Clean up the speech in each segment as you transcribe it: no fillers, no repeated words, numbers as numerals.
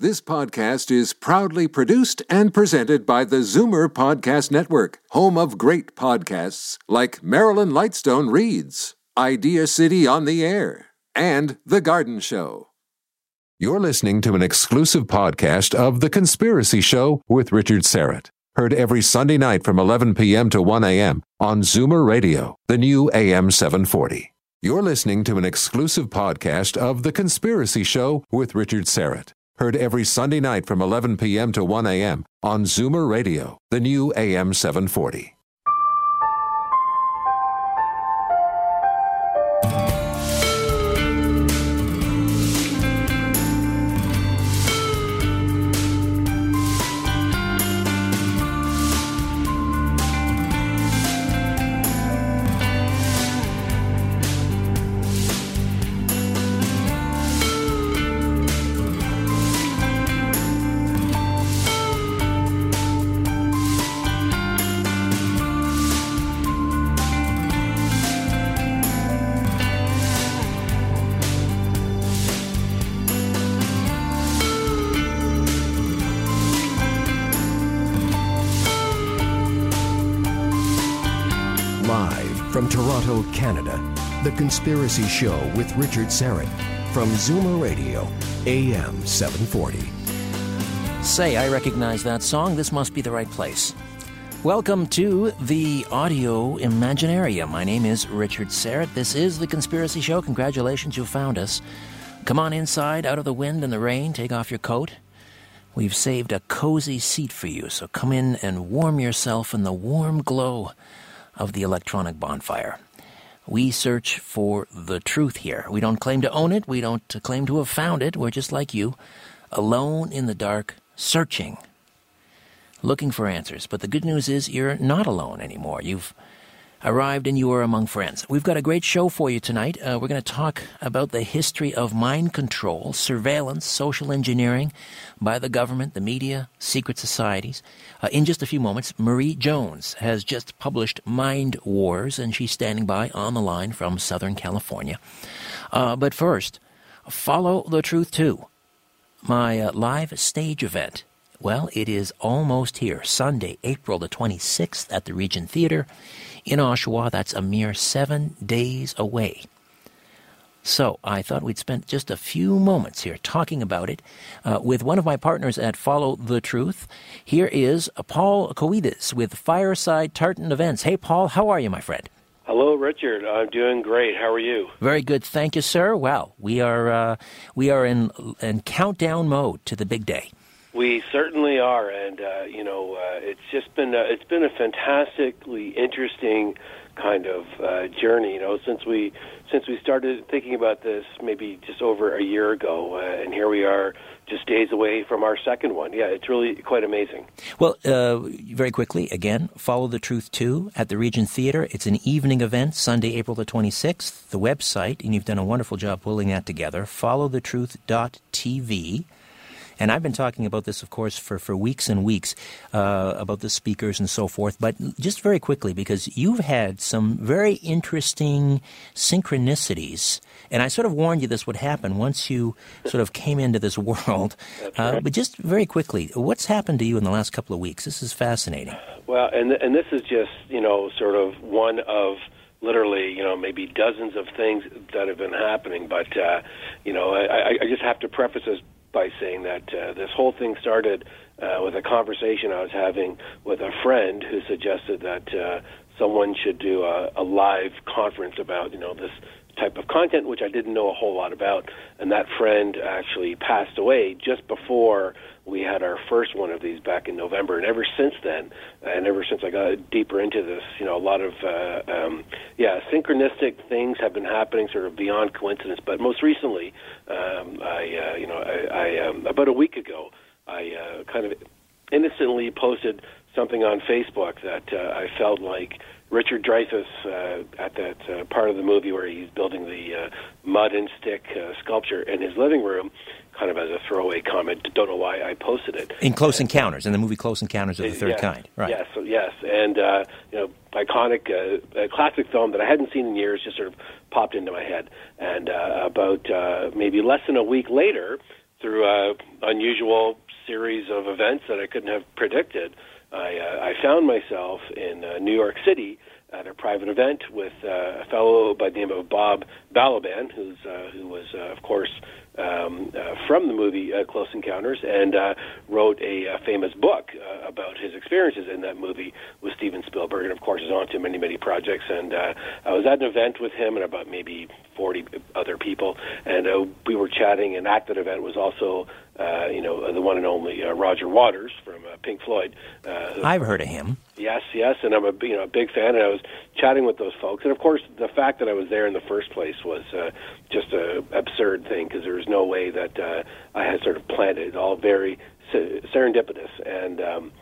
This podcast is proudly produced and presented by the Zoomer Podcast Network, home of great podcasts like Marilyn Lightstone Reads, Idea City on the Air, and The Garden Show. You're listening to an exclusive podcast of The Conspiracy Show with Richard Syrett. Heard every Sunday night from 11 p.m. to 1 a.m. on Zoomer Radio, the new AM 740. You're listening to an exclusive podcast of The Conspiracy Show with Richard Syrett. Heard every Sunday night from 11 p.m. to 1 a.m. on Zoomer Radio, the new AM 740. From Toronto, Canada, The Conspiracy Show with Richard Syrett from Zoomer Radio, AM 740. Say, I recognize that song. This must be the right place. Welcome to the Audio Imaginarium. My name is Richard Syrett. This is The Conspiracy Show. Congratulations, you found us. Come on inside, out of the wind and the rain. Take off your coat. We've saved a cozy seat for you, so come in and warm yourself in the warm glow of the electronic bonfire. We search for the truth here. We don't claim to own it. We don't claim to have found it. We're just like you, alone in the dark, searching, looking for answers. But the good news is you're not alone anymore. You've arrived and you are among friends. We've got a great show for you tonight. We're going to talk about the history of mind control, surveillance, social engineering by the government, the media, secret societies. In just a few moments, Marie Jones has just published Mind Wars, and she's standing by on the line from Southern California. But first, Follow the Truth 2, my live stage event. Well, it is almost here, Sunday, April the 26th at the Regent Theatre in Oshawa. That's a mere 7 days away. So I thought we'd spend just a few moments here talking about it with one of my partners at Follow the Truth. Here is Paul Koides with Fireside Tartan Events. Hey, Paul, how are you, my friend? Hello, Richard. I'm doing great. How are you? Very good. Thank you, sir. Well, we are in countdown mode to the big day. We certainly are, and it's been a fantastically interesting kind of journey. Since we started thinking about this maybe just over a year ago, and here we are, just days away from our second one. Yeah, it's really quite amazing. Well, very quickly, again, Follow the Truth 2 at the Regent Theatre. It's an evening event, Sunday, April the 26th. The website, and you've done a wonderful job pulling that together, followthetruth.tv. And I've been talking about this, of course, for weeks and weeks, about the speakers and so forth. But just very quickly, because you've had some very interesting synchronicities. And I sort of warned you this would happen once you sort of came into this world. Right. But just very quickly, what's happened to you in the last couple of weeks? This is fascinating. Well, and this is just, sort of one of literally, maybe dozens of things that have been happening. But, I just have to preface this by saying that this whole thing started with a conversation I was having with a friend who suggested that someone should do a live conference about, this type of content, which I didn't know a whole lot about. And that friend actually passed away just before we had our first one of these back in November. And ever since then, and ever since I got deeper into this, a lot of, synchronistic things have been happening sort of beyond coincidence. But most recently, about a week ago, I kind of innocently posted something on Facebook that I felt like Richard Dreyfuss at that part of the movie where he's building the mud and stick sculpture in his living room, kind of as a throwaway comment. Don't know why I posted it. In Close Encounters, in the movie Close Encounters of the Third Kind. Right. Yes. And, iconic, classic film that I hadn't seen in years just sort of popped into my head. And about maybe less than a week later, through an unusual series of events that I couldn't have predicted, I found myself in New York City at a private event with a fellow by the name of Bob Balaban, who was, of course, from the movie Close Encounters, and wrote a famous book about his experiences in that movie with Steven Spielberg, and of course is on to many, many projects. And I was at an event with him and about maybe 40 other people, and we were chatting, and at that event was also the one and only Roger Waters from Pink Floyd. I've heard of him. Yes, and I'm a big fan, and I was chatting with those folks. And of course, the fact that I was there in the first place was just an absurd thing, because there was no way that I had sort of planned it. All very serendipitous. And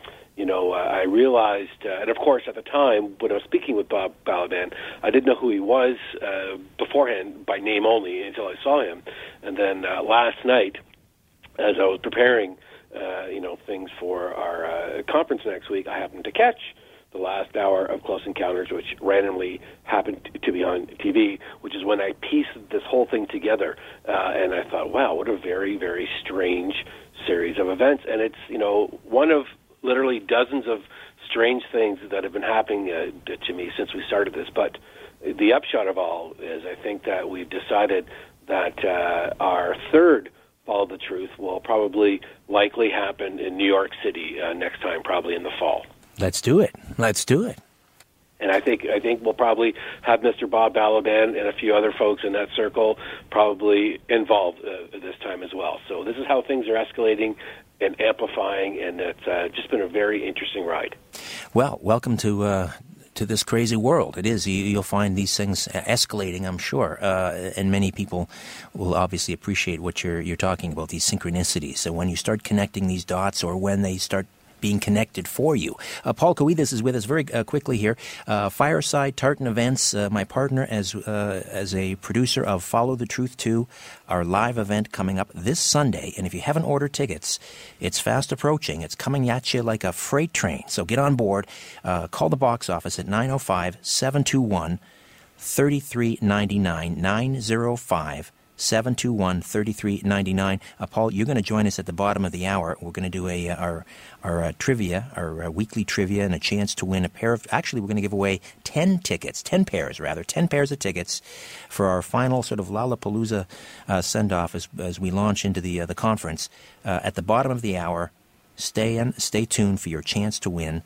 I realized, and of course at the time when I was speaking with Bob Balaban, I didn't know who he was beforehand by name only until I saw him. And then last night, as I was preparing things for our conference next week, I happened to catch the last hour of Close Encounters, which randomly happened to be on TV, which is when I pieced this whole thing together. And I thought, wow, what a very, very strange series of events. And it's, one of literally dozens of strange things that have been happening to me since we started this. But the upshot of all is I think that we've decided that our third Follow the Truth will likely happen in New York City next time, probably in the fall. Let's do it. And I think we'll probably have Mr. Bob Balaban and a few other folks in that circle probably involved this time as well. So this is how things are escalating and amplifying, and it's just been a very interesting ride. Well, welcome to this crazy world. It is. You'll find these things escalating, I'm sure, and many people will obviously appreciate what you're talking about, these synchronicities. So when you start connecting these dots, or when they start being connected for you. Paul Koweidis is with us very quickly here. Fireside Tartan Events, my partner as a producer of Follow the Truth 2, our live event coming up this Sunday. And if you haven't ordered tickets, it's fast approaching. It's coming at you like a freight train. So get on board. Call the box office at 905-721-3399, 905-721-3399. Paul, you're going to join us at the bottom of the hour. We're going to do our trivia, our weekly trivia, and a chance to win a pair of... Actually, we're going to give away 10 pairs of tickets for our final sort of Lollapalooza send-off as we launch into the conference. At the bottom of the hour, stay tuned for your chance to win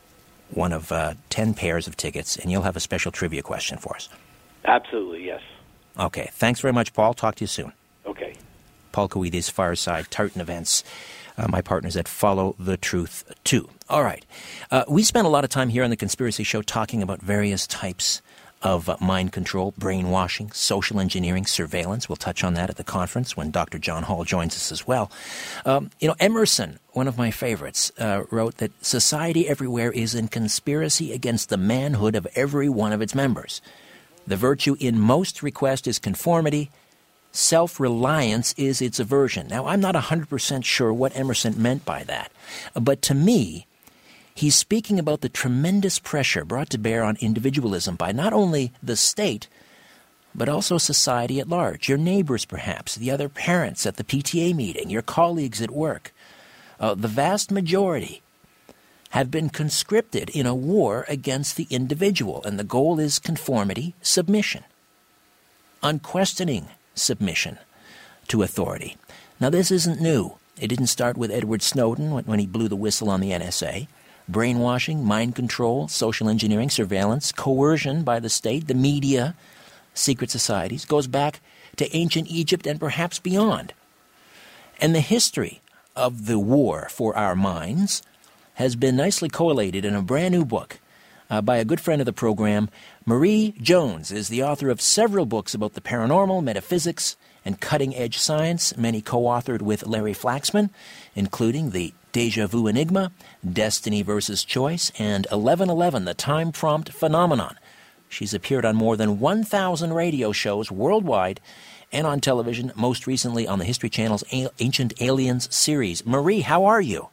one of 10 pairs of tickets, and you'll have a special trivia question for us. Absolutely, yes. Okay. Thanks very much, Paul. Talk to you soon. Okay. Paul Koweidis, Fireside Tartan Events. My partners at Follow the Truth 2. All right. We spent a lot of time here on The Conspiracy Show talking about various types of mind control, brainwashing, social engineering, surveillance. We'll touch on that at the conference when Dr. John Hall joins us as well. Emerson, one of my favorites, wrote that society everywhere is in conspiracy against the manhood of every one of its members. The virtue in most request is conformity. Self-reliance is its aversion. Now, I'm not 100% sure what Emerson meant by that, but to me, he's speaking about the tremendous pressure brought to bear on individualism by not only the state, but also society at large. Your neighbors, perhaps, the other parents at the PTA meeting, your colleagues at work. The vast majority have been conscripted in a war against the individual, and the goal is conformity, submission, unquestioning submission to authority. Now, this isn't new. It didn't start with Edward Snowden when he blew the whistle on the NSA. Brainwashing, mind control, social engineering, surveillance, coercion by the state, the media, secret societies, goes back to ancient Egypt and perhaps beyond. And the history of the war for our minds has been nicely collated in a brand new book by a good friend of the program. Marie Jones is the author of several books about the paranormal, metaphysics, and cutting-edge science, many co-authored with Larry Flaxman, including The Deja Vu Enigma, Destiny versus Choice, and 1111, The Time Prompt Phenomenon. She's appeared on more than 1,000 radio shows worldwide and on television, most recently on the History Channel's Ancient Aliens series. Marie, how are you?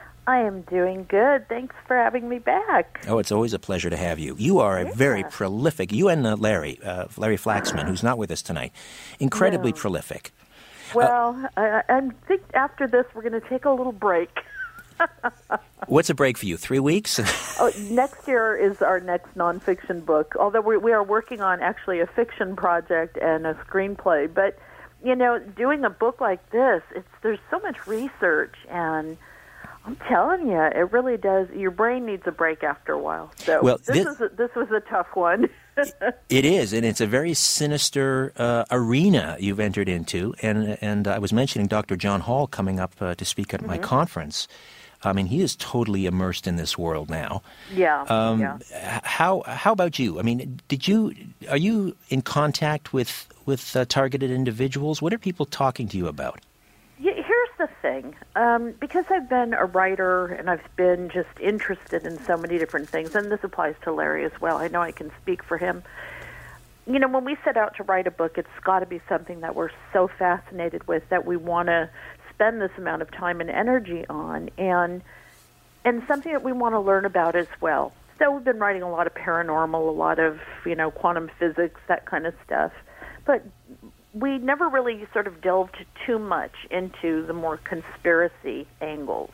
I am doing good. Thanks for having me back. Oh, it's always a pleasure to have you. You are a very prolific, you and Larry Flaxman, who's not with us tonight, incredibly prolific. Well, I think after this we're going to take a little break. What's a break for you? 3 weeks? Next year is our next nonfiction book, although we are working on actually a fiction project and a screenplay. But, doing a book like this, there's so much research, and I'm telling you, it really does. Your brain needs a break after a while. So this was a tough one. It is, and it's a very sinister arena you've entered into. And I was mentioning Dr. John Hall coming up to speak at my conference. I mean, he is totally immersed in this world now. Yeah. How about you? I mean, are you in contact with targeted individuals? What are people talking to you about? Here's the thing. Because I've been a writer and I've been just interested in so many different things, and this applies to Larry as well. I know I can speak for him. When we set out to write a book, it's got to be something that we're so fascinated with that we want to spend this amount of time and energy on, and something that we want to learn about as well. So we've been writing a lot of paranormal, a lot of, quantum physics, that kind of stuff. But we never really sort of delved too much into the more conspiracy angles.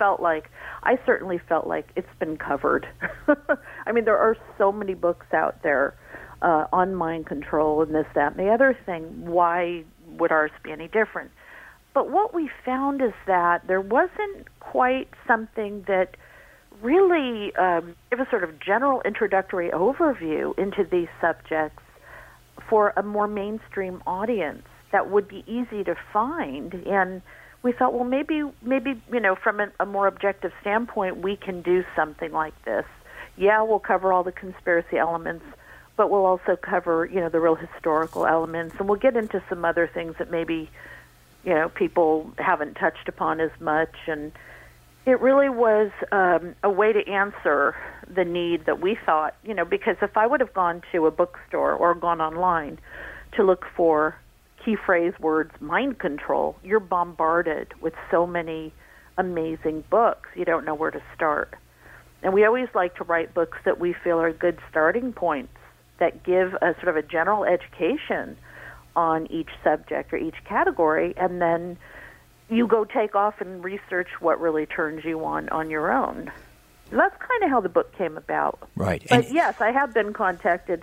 I certainly felt like it's been covered. I mean, there are so many books out there on mind control and this, that, and the other thing. Why would ours be any different? But what we found is that there wasn't quite something that really gave a sort of general introductory overview into these subjects for a more mainstream audience that would be easy to find. And we thought, well, maybe from a more objective standpoint, we can do something like this. Yeah, we'll cover all the conspiracy elements, but we'll also cover, the real historical elements, and we'll get into some other things that maybe people haven't touched upon as much. And it really was a way to answer the need that we thought, because if I would have gone to a bookstore or gone online to look for key phrase words, mind control, you're bombarded with so many amazing books. You don't know where to start. And we always like to write books that we feel are good starting points that give a sort of a general education on each subject or each category, and then you go take off and research what really turns you on your own. That's kind of how the book came about. Right. But yes, I have been contacted.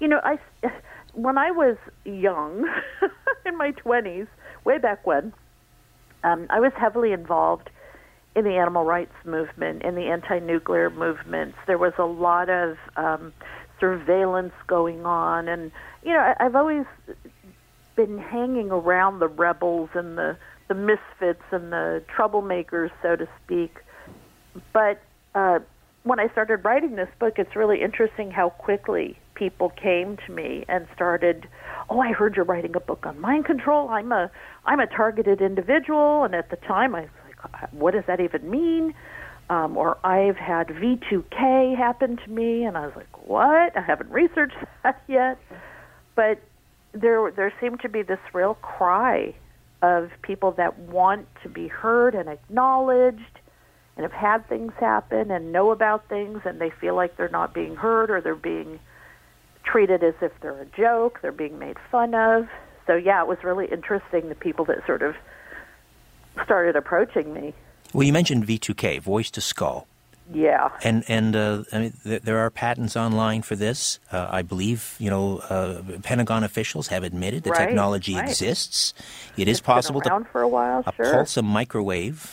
When I was young, in my 20s, way back when, I was heavily involved in the animal rights movement, in the anti-nuclear movements. There was a lot of surveillance going on, and I've always been hanging around the rebels and the misfits and the troublemakers, so to speak. But when I started writing this book, it's really interesting how quickly people came to me and started, I heard you're writing a book on mind control. I'm a targeted individual. And at the time, I was like, what does that even mean? Or I've had V2K happen to me. And I was like, what? I haven't researched that yet. But there seemed to be this real cry of people that want to be heard and acknowledged and have had things happen and know about things, and they feel like they're not being heard, or they're being treated as if they're a joke, they're being made fun of. So, yeah, it was really interesting, the people that sort of started approaching me. Well, you mentioned V2K, voice to skull. Yeah. And I mean, there are patents online for this. I believe, Pentagon officials have admitted the technology exists. It's possible been around for a while, sure. pulse a microwave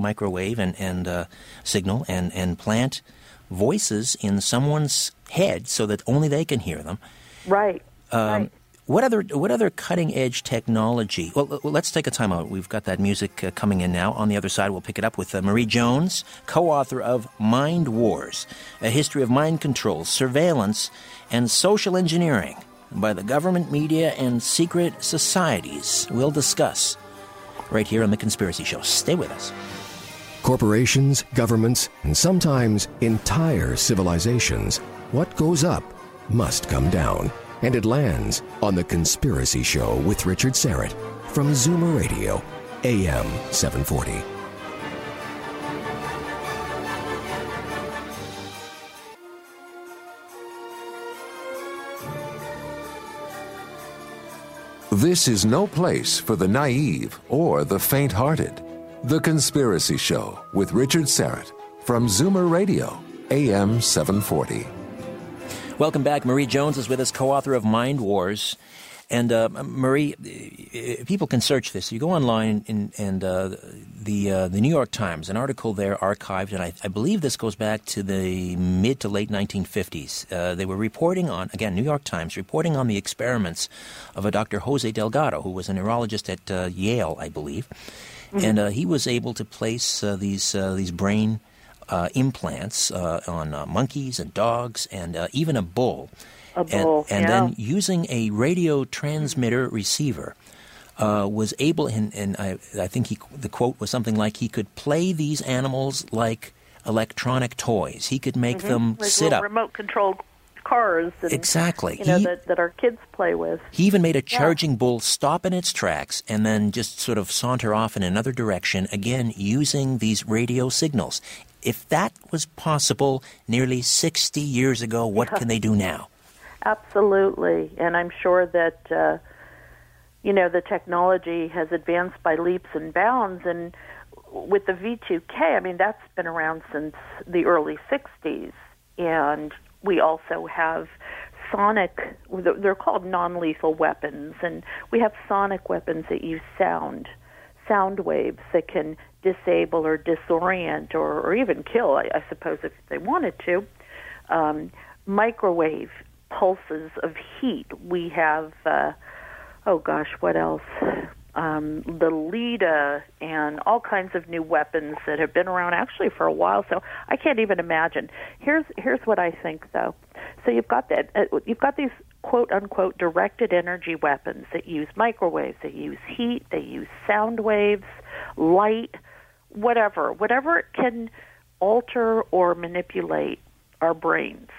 and signal and plant voices in someone's head so that only they can hear them. Right. Right. What other cutting-edge technology? Well, let's take a time out. We've got that music coming in now. On the other side, we'll pick it up with Marie Jones, co-author of Mind Wars, A History of Mind Control, Surveillance, and Social Engineering by the Government, Media, and Secret Societies. We'll discuss right here on The Conspiracy Show. Stay with us. Corporations, governments, and sometimes entire civilizations, what goes up must come down. And it lands on The Conspiracy Show with Richard Syrett from Zoomer Radio, AM 740. This is no place for the naive or the faint-hearted. The Conspiracy Show with Richard Syrett from Zoomer Radio, AM 740. Welcome back. Marie Jones is with us, co-author of Mind Wars. And Marie, people can search this. You go online and the New York Times, an article there archived, and I believe this goes back to the mid to late 1950s. They were reporting on, again, New York Times, reporting on the experiments of a Dr. Jose Delgado, who was a neurologist at Yale, I believe. Mm-hmm. And he was able to place these brain implants on monkeys and dogs and even a bull. And then using a radio transmitter receiver, was able, and I think the quote was something like, he could play these animals like electronic toys. He could make them like sit up. Remote-controlled cars. And, exactly. That our kids play with. He even made a charging bull stop in its tracks and then just sort of saunter off in another direction, again, using these radio signals. If that was possible nearly 60 years ago, what can they do now? Absolutely, and I'm sure that the technology has advanced by leaps and bounds. And with the V2K, I mean, that's been around since the early '60s, and we also have sonic. They're called non-lethal weapons, and we have sonic weapons that use sound waves that can disable or disorient or even kill, I suppose, if they wanted to. Microwave pulses of heat. We have, what else? The LIDA and all kinds of new weapons that have been around actually for a while. So I can't even imagine. Here's what I think, though. So you've got these quote unquote directed energy weapons that use microwaves, they use heat, they use sound waves, light, whatever it can alter or manipulate our brains.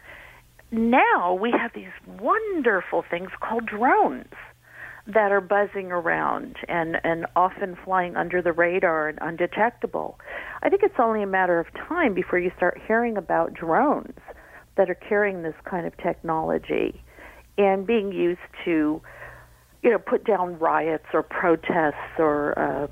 Now we have these wonderful things called drones that are buzzing around and often flying under the radar and undetectable. I think it's only a matter of time before you start hearing about drones that are carrying this kind of technology and being used to, put down riots or protests or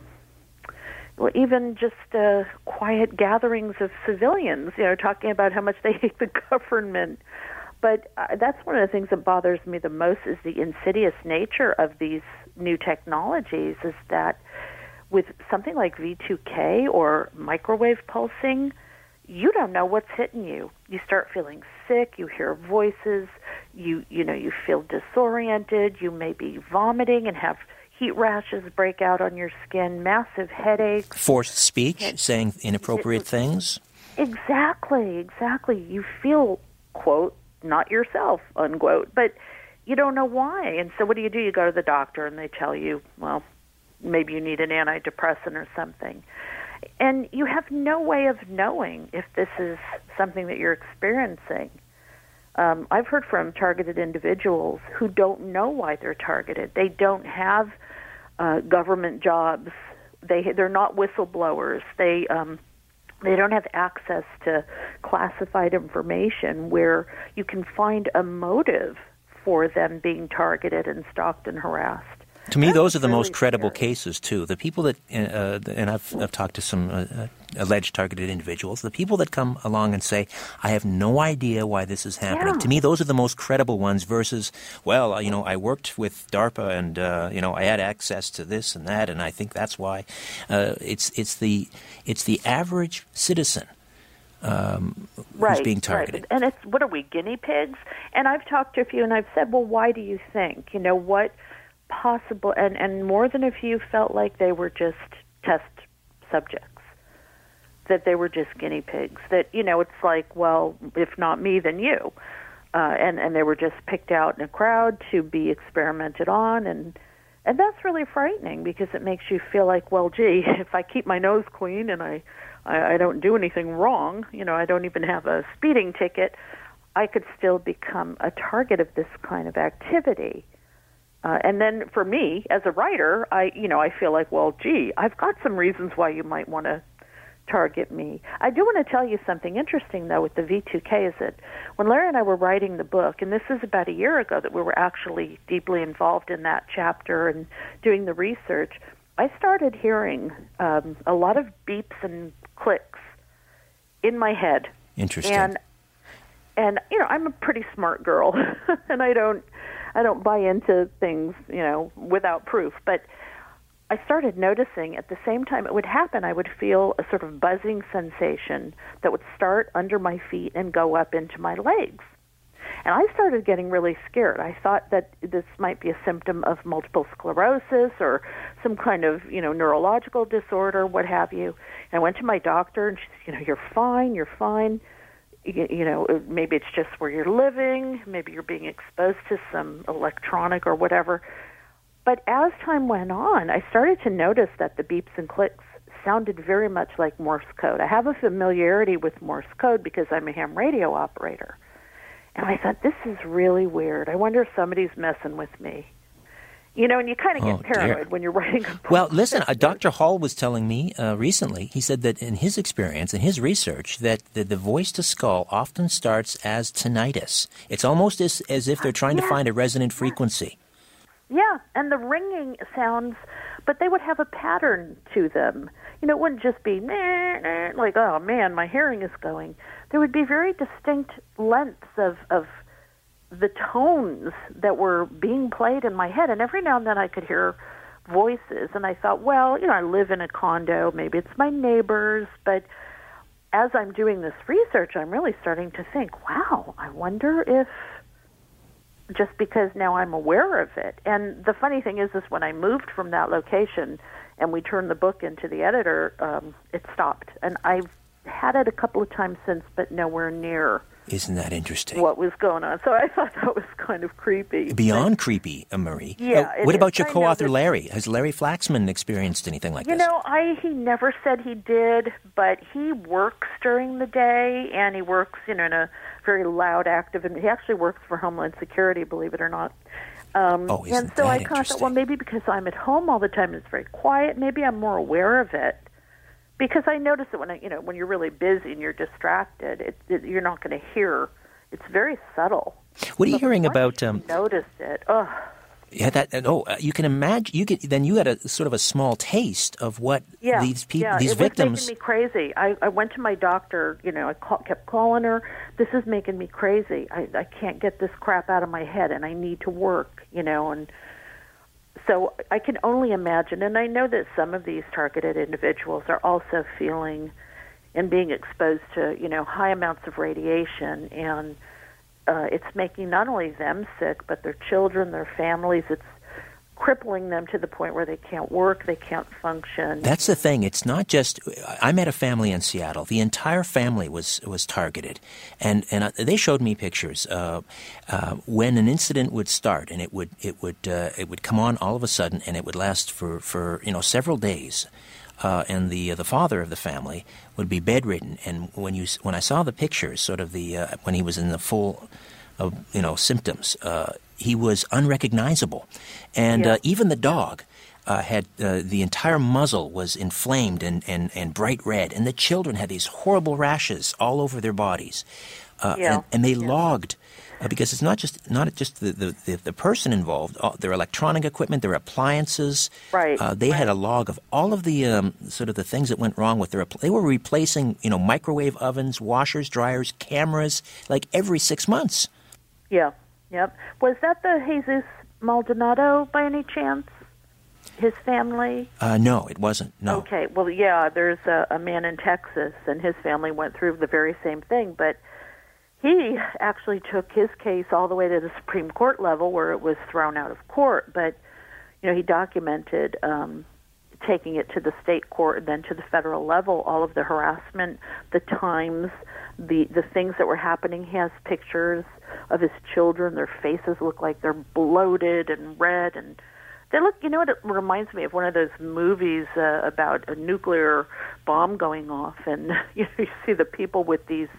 even just quiet gatherings of civilians, talking about how much they hate the government. But that's one of the things that bothers me the most is the insidious nature of these new technologies, is that with something like V2K or microwave pulsing, you don't know what's hitting you. You start feeling sick, you hear voices, you feel disoriented, you may be vomiting and have heat rashes break out on your skin, massive headaches. Forced speech, saying inappropriate things. Exactly. You feel, quote, not yourself, unquote, but you don't know why. And so what do? You go to the doctor and they tell you, well, maybe you need an antidepressant or something. And you have no way of knowing if this is something that you're experiencing. I've heard from targeted individuals who don't know why they're targeted. They don't have government jobs. They're not whistleblowers. They don't have access to classified information where you can find a motive for them being targeted and stalked and harassed. To me, those are the most credible cases, too. The people that, and I've talked to some alleged targeted individuals, the people that come along and say, I have no idea why this is happening. Yeah. To me, those are the most credible ones versus, well, I worked with DARPA and, I had access to this and that, and I think that's why. It's the average citizen who's being targeted. Right. And what are we, guinea pigs? And I've talked to a few and I've said, well, why do you think? What possible, and more than a few felt like they were just test subjects, that they were just guinea pigs, that, it's like, well, if not me, then you. And they were just picked out in a crowd to be experimented on, and that's really frightening because it makes you feel like, well, gee, if I keep my nose clean and I don't do anything wrong, I don't even have a speeding ticket, I could still become a target of this kind of activity. And then for me, as a writer, I feel like, well, gee, I've got some reasons why you might want to target me. I do want to tell you something interesting, though, with the V2K, is that when Larry and I were writing the book, and this is about a year ago that we were actually deeply involved in that chapter and doing the research, I started hearing a lot of beeps and clicks in my head. Interesting. And you know, I'm a pretty smart girl, and I don't buy into things, you know, without proof. But I started noticing at the same time it would happen, I would feel a sort of buzzing sensation that would start under my feet and go up into my legs. And I started getting really scared. I thought that this might be a symptom of multiple sclerosis or some kind of, you know, neurological disorder, what have you. And I went to my doctor, and she said, you know, you're fine, you're fine. You know, maybe it's just where you're living. Maybe you're being exposed to some electronic or whatever. But as time went on, I started to notice that the beeps and clicks sounded very much like Morse code. I have a familiarity with Morse code because I'm a ham radio operator. And I thought, this is really weird. I wonder if somebody's messing with me. You know, and you kind of get paranoid when you're writing a book. Well, listen, Dr. Hall was telling me recently, he said that in his experience, in his research, that the voice to skull often starts as tinnitus. It's almost as if they're trying to find a resonant frequency. Yeah, and the ringing sounds, but they would have a pattern to them. You know, it wouldn't just be like, oh, man, my hearing is going. There would be very distinct lengths of the tones that were being played in my head, and every now and then I could hear voices, and I thought, well, you know, I live in a condo, maybe it's my neighbors, but as I'm doing this research, I'm really starting to think, wow, I wonder if, just because now I'm aware of it. And the funny thing is when I moved from that location and we turned the book into the editor, it stopped. And I've had it a couple of times since, but nowhere near. Isn't that interesting? What was going on. So I thought that was kind of creepy. Beyond creepy, Marie. Yeah. What about your co-author, Larry? Has Larry Flaxman experienced anything like this? You know, he never said he did, but he works during the day, and he works, you know, in a very loud, active, and he actually works for Homeland Security, believe it or not. Isn't and so I kind of thought, well, maybe because I'm at home all the time, it's very quiet, maybe I'm more aware of it. Because I notice that when you're really busy and you're distracted, you're not going to hear. It's very subtle. What are you hearing about? Notice it. Ugh. Yeah, you can imagine. You got a sort of a small taste of what these people, these victims. It was making me crazy. I went to my doctor. You know, kept calling her. This is making me crazy. I can't get this crap out of my head, and I need to work. You know, and so I can only imagine, and I know that some of these targeted individuals are also feeling and being exposed to, you know, high amounts of radiation, and it's making not only them sick, but their children, their families. It's crippling them to the point where they can't work, they can't function. That's the thing. It's not just. I met a family in Seattle. The entire family was targeted, and they showed me pictures when an incident would start, and it would come on all of a sudden, and it would last for several days. And the father of the family would be bedridden, and when I saw the pictures, sort of when he was in the full symptoms, he was unrecognizable, and even the dog had the entire muzzle was inflamed and bright red, and the children had these horrible rashes all over their bodies, and they logged. Because it's not just the person involved, their electronic equipment, their appliances. Right. They had a log of all of the sort of the things that went wrong with their. They were replacing microwave ovens, washers, dryers, cameras, like every 6 months. Yeah. Yep. Was that the Jesus Maldonado by any chance? His family? No, it wasn't. No. Okay. Well, yeah. There's a man in Texas, and his family went through the very same thing, but he actually took his case all the way to the Supreme Court level, where it was thrown out of court. But, he documented taking it to the state court and then to the federal level, all of the harassment, the times, the things that were happening. He has pictures of his children. Their faces look like they're bloated and red. And they look, it reminds me of one of those movies about a nuclear bomb going off. And, you see the people with these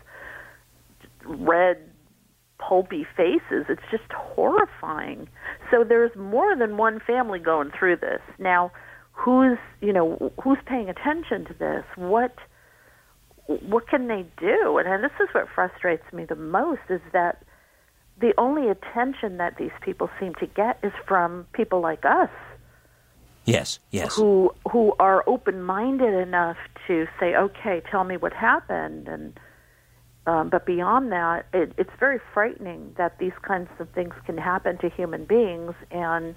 red, pulpy faces. It's just horrifying. So there's more than one family going through this. Now, who's paying attention to this? What what can they do? And this is what frustrates me the most, is that the only attention that these people seem to get is from people like us. Yes. Who are open-minded enough to say, okay, tell me what happened. And but beyond that, it's very frightening that these kinds of things can happen to human beings, and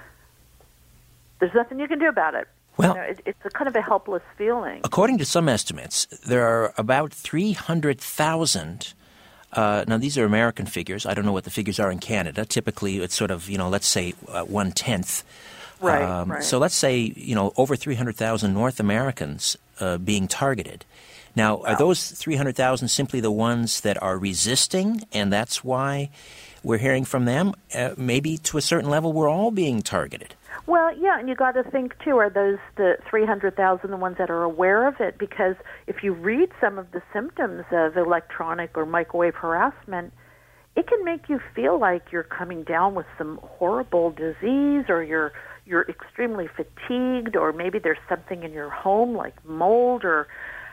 there's nothing you can do about it. Well, it's a kind of a helpless feeling. According to some estimates, there are about 300,000. Now, these are American figures. I don't know what the figures are in Canada. Typically, it's sort of, let's say 1/10. Right. So let's say, over 300,000 North Americans being targeted. Now, are those 300,000 simply the ones that are resisting, and that's why we're hearing from them? Maybe to a certain level, we're all being targeted. Well, yeah, and you got to think, too, are those the 300,000 the ones that are aware of it? Because if you read some of the symptoms of electronic or microwave harassment, it can make you feel like you're coming down with some horrible disease, or you're extremely fatigued, or maybe there's something in your home like mold or,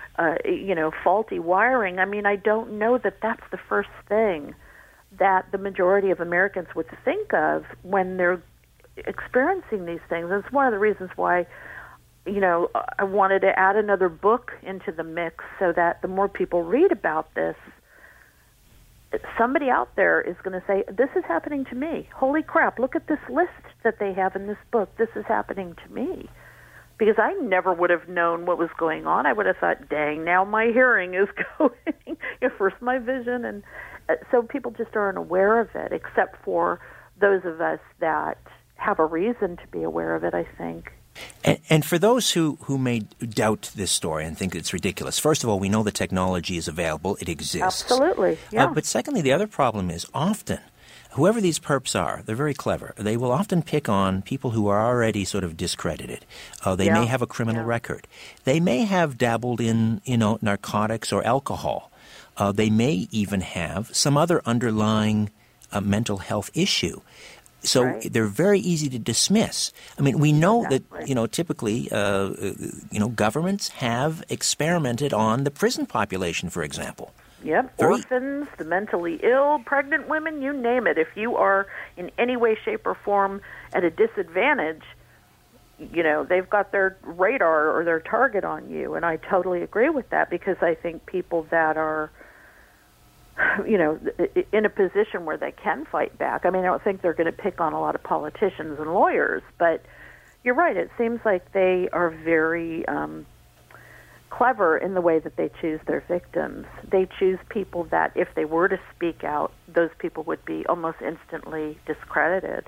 faulty wiring. I mean, I don't know that that's the first thing that the majority of Americans would think of when they're experiencing these things. It's one of the reasons why, I wanted to add another book into the mix so that the more people read about this, somebody out there is going to say, this is happening to me. Holy crap, look at this list that they have in this book. This is happening to me. Because I never would have known what was going on. I would have thought, dang, now my hearing is going. First my vision. And so people just aren't aware of it, except for those of us that have a reason to be aware of it, I think. And for those who may doubt this story and think it's ridiculous, first of all, we know the technology is available. It exists. Absolutely, yeah. But secondly, the other problem is often, whoever these perps are, they're very clever. They will often pick on people who are already sort of discredited. They may have a criminal record. They may have dabbled in, narcotics or alcohol. They may even have some other underlying mental health issue. So they're very easy to dismiss. I mean, we know that, typically, governments have experimented on the prison population, for example. Yep, orphans, the mentally ill, pregnant women, you name it. If you are in any way, shape, or form at a disadvantage, they've got their radar or their target on you. And I totally agree with that, because I think people that are in a position where they can fight back. I mean, I don't think they're going to pick on a lot of politicians and lawyers, but you're right. It seems like they are very clever in the way that they choose their victims. They choose people that, if they were to speak out, those people would be almost instantly discredited.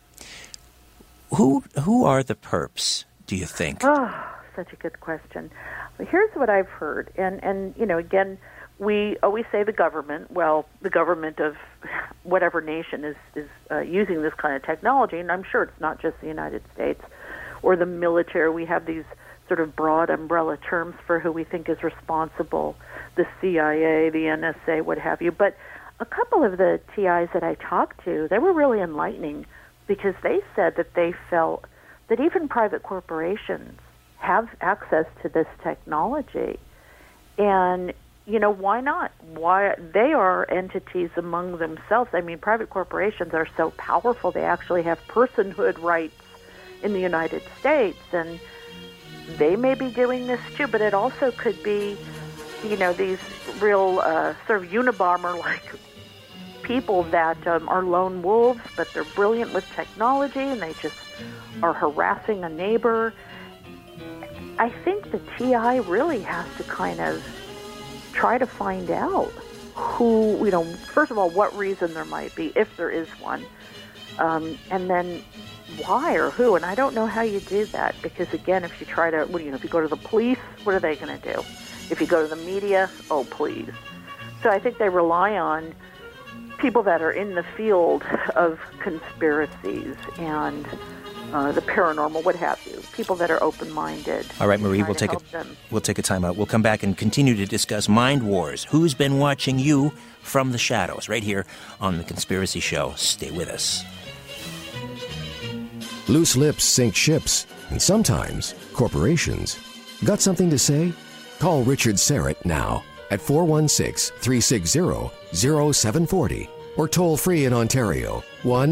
Who are the perps, do you think? Oh, such a good question. Well, here's what I've heard, and again, we always say the government. Well, the government of whatever nation is using this kind of technology, and I'm sure it's not just the United States or the military. We have these sort of broad umbrella terms for who we think is responsible, the CIA, the NSA, what have you. But a couple of the TIs that I talked to, they were really enlightening, because they said that they felt that even private corporations have access to this technology. And why not? Why they are entities among themselves. I mean, private corporations are so powerful, they actually have personhood rights in the United States, and they may be doing this too, but it also could be, these real sort of Unabomber-like people that are lone wolves, but they're brilliant with technology, and they just are harassing a neighbor. I think the TI really has to kind of try to find out who, first of all, what reason there might be, if there is one, and then why or who. And I don't know how you do that, because, again, if you try to, if you go to the police, what are they going to do? If you go to the media, oh, please. So I think they rely on people that are in the field of conspiracies and the paranormal, what have you, people that are open-minded. All right, Marie, we'll take a time out. We'll come back and continue to discuss Mind Wars. Who's been watching you from the shadows? Right here on The Conspiracy Show. Stay with us. Loose lips sink ships, and sometimes corporations. Got something to say? Call Richard Syrett now at 416-360-0740 or toll free in Ontario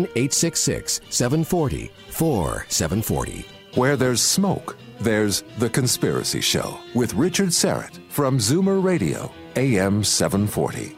1-866-740-4740. Where there's smoke, there's The Conspiracy Show with Richard Syrett from Zoomer Radio, AM 740.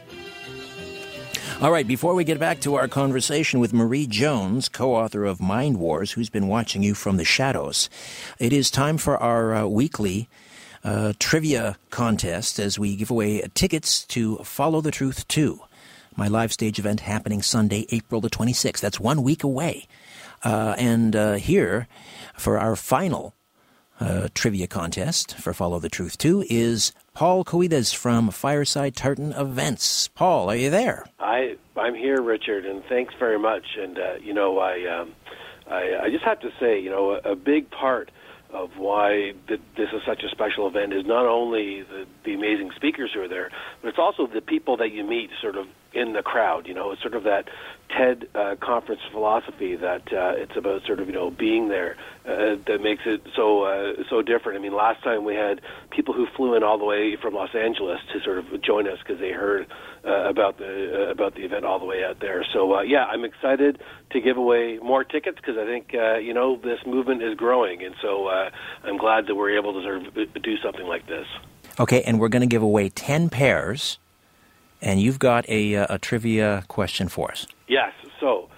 All right, before we get back to our conversation with Marie Jones, co-author of Mind Wars, who's been watching you from the shadows, it is time for our weekly trivia contest as we give away tickets to Follow the Truth 2, my live stage event happening Sunday, April the 26th. That's 1 week away. And here for our final trivia contest for Follow the Truth 2 is Paul Coides from Fireside Tartan Events. Paul, are you there? I'm here, Richard, and thanks very much. And I just have to say, a big part of why this is such a special event is not only the amazing speakers who are there, but it's also the people that you meet sort of in the crowd. It's sort of that TED conference philosophy that it's about sort of, being there that makes it so different. I mean, last time we had people who flew in all the way from Los Angeles to sort of join us because they heard about the event all the way out there. So, I'm excited to give away more tickets because I think, this movement is growing. And so I'm glad that we're able to sort of do something like this. Okay, and we're going to give away 10 pairs. And you've got a trivia question for us. Yes. So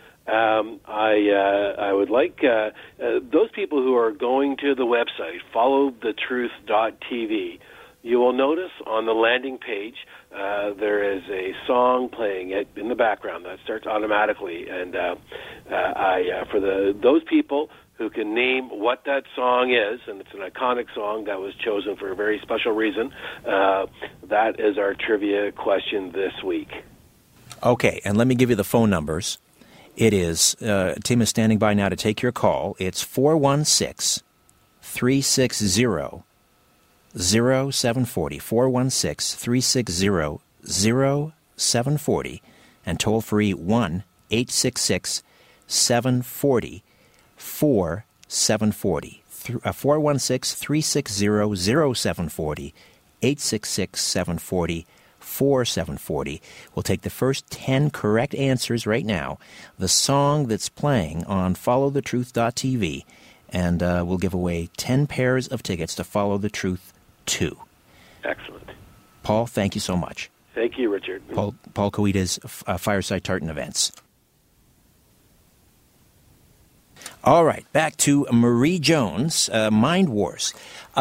I would like those people who are going to the website, followthetruth.tv, you will notice on the landing page there is a song playing in the background that starts automatically. And for those people who can name what that song is, and it's an iconic song that was chosen for a very special reason, that is our trivia question this week. Okay, and let me give you the phone numbers. It is, Tim is standing by now to take your call. It's 416-360-0740, 416-360-0740, and toll-free 1-866-740-4740, 416-360-0740, 866-740-4740. We'll take the first 10 correct answers right now, the song that's playing on followthetruth.tv, and we'll give away 10 pairs of tickets to Follow the Truth 2. Excellent. Paul, thank you so much. Thank you, Richard. Paul Coides, Fireside Tartan Events. All right, back to Marie Jones, Mind Wars.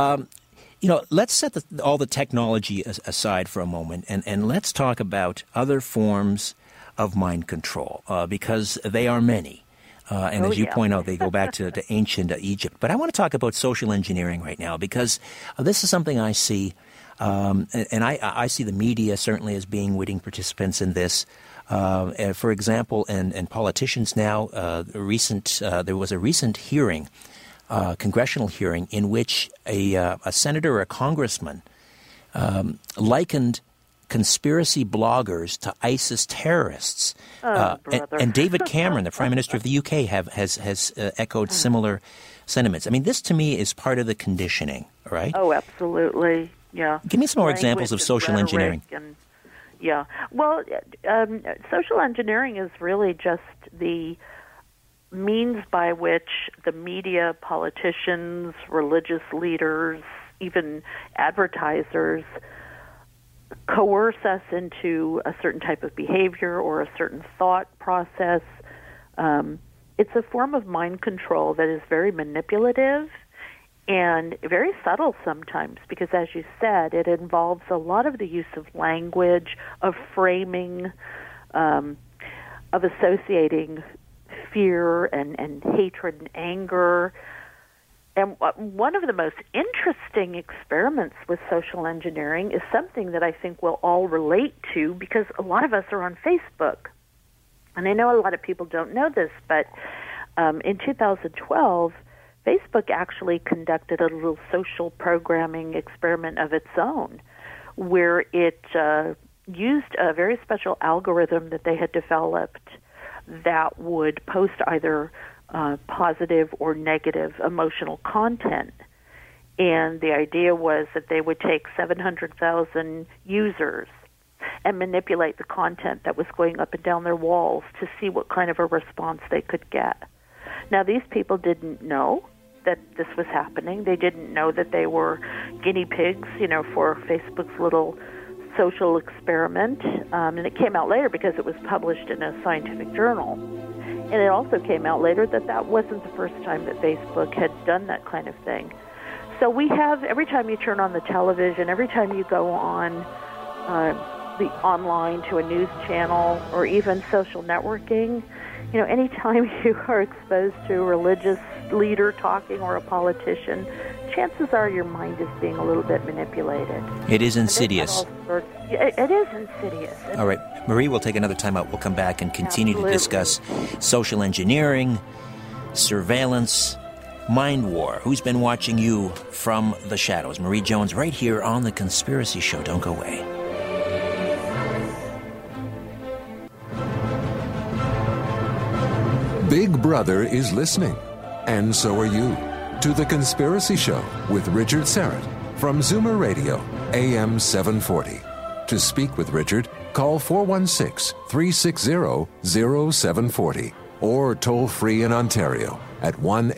Let's set all the technology aside for a moment, and let's talk about other forms of mind control, because they are many. And as you point out, they go back to ancient Egypt. But I want to talk about social engineering right now, because this is something I see, and I see the media certainly as being witting participants in this. For example, and politicians now, there was a recent hearing, congressional hearing, in which a senator or a congressman likened conspiracy bloggers to ISIS terrorists. And David Cameron, the Prime Minister of the UK, has echoed similar sentiments. I mean, this to me is part of the conditioning, right? Oh, absolutely, yeah. Give me some more examples of social engineering. Yeah. Well, social engineering is really just the means by which the media, politicians, religious leaders, even advertisers coerce us into a certain type of behavior or a certain thought process. It's a form of mind control that is very manipulative and very subtle sometimes, because, as you said, it involves a lot of the use of language, of framing, of associating fear and hatred and anger. And one of the most interesting experiments with social engineering is something that I think we'll all relate to, because a lot of us are on Facebook. And I know a lot of people don't know this, but in 2012, Facebook actually conducted a little social programming experiment of its own, where it used a very special algorithm that they had developed that would post either positive or negative emotional content. And the idea was that they would take 700,000 users and manipulate the content that was going up and down their walls to see what kind of a response they could get. Now, these people didn't know that this was happening. They didn't know that they were guinea pigs, for Facebook's little social experiment. And it came out later because it was published in a scientific journal. And it also came out later that wasn't the first time that Facebook had done that kind of thing. So we have, every time you turn on the television, every time you go on the online to a news channel or even social networking, anytime you are exposed to a religious leader talking or a politician, chances are your mind is being a little bit manipulated. It is insidious. It is insidious. All right. Marie, we'll take another time out. We'll come back and continue to discuss social engineering, surveillance, mind war. Who's been watching you from the shadows? Marie Jones right here on The Conspiracy Show. Don't go away. Big Brother is listening, and so are you, to The Conspiracy Show with Richard Syrett from Zoomer Radio, AM 740. To speak with Richard, call 416-360-0740 or toll free in Ontario at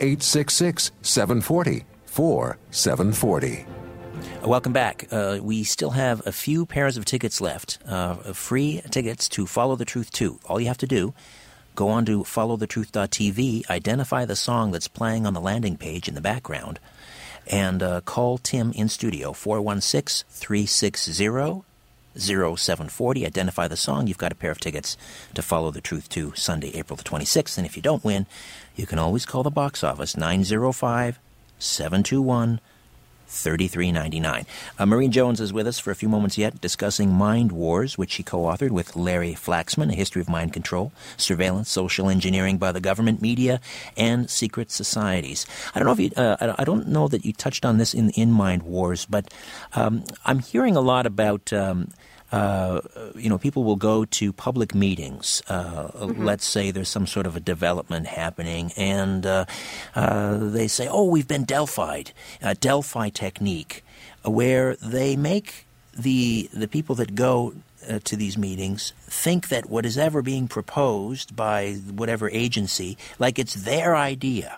1-866-740-4740. Welcome back. We still have a few pairs of tickets left, free tickets to Follow the Truth 2. All you have to do, go on to followthetruth.tv, identify the song that's playing on the landing page in the background, and call Tim in studio, 416-360-0740. Identify the song. You've got a pair of tickets to Follow the Truth 2, Sunday, April the 26th. And if you don't win, you can always call the box office, 905-721-3399. Marie Jones is with us for a few moments yet, discussing Mind Wars, which she co-authored with Larry Flaxman, A History of Mind Control, Surveillance, Social Engineering by the Government, Media, and Secret Societies. I don't know if I don't know that you touched on this in Mind Wars, but I'm hearing a lot about people will go to public meetings. Let's say there's some sort of a development happening, and they say, we've been Delphied, Delphi technique, where they make the people that go to these meetings think that what is ever being proposed by whatever agency, like it's their idea.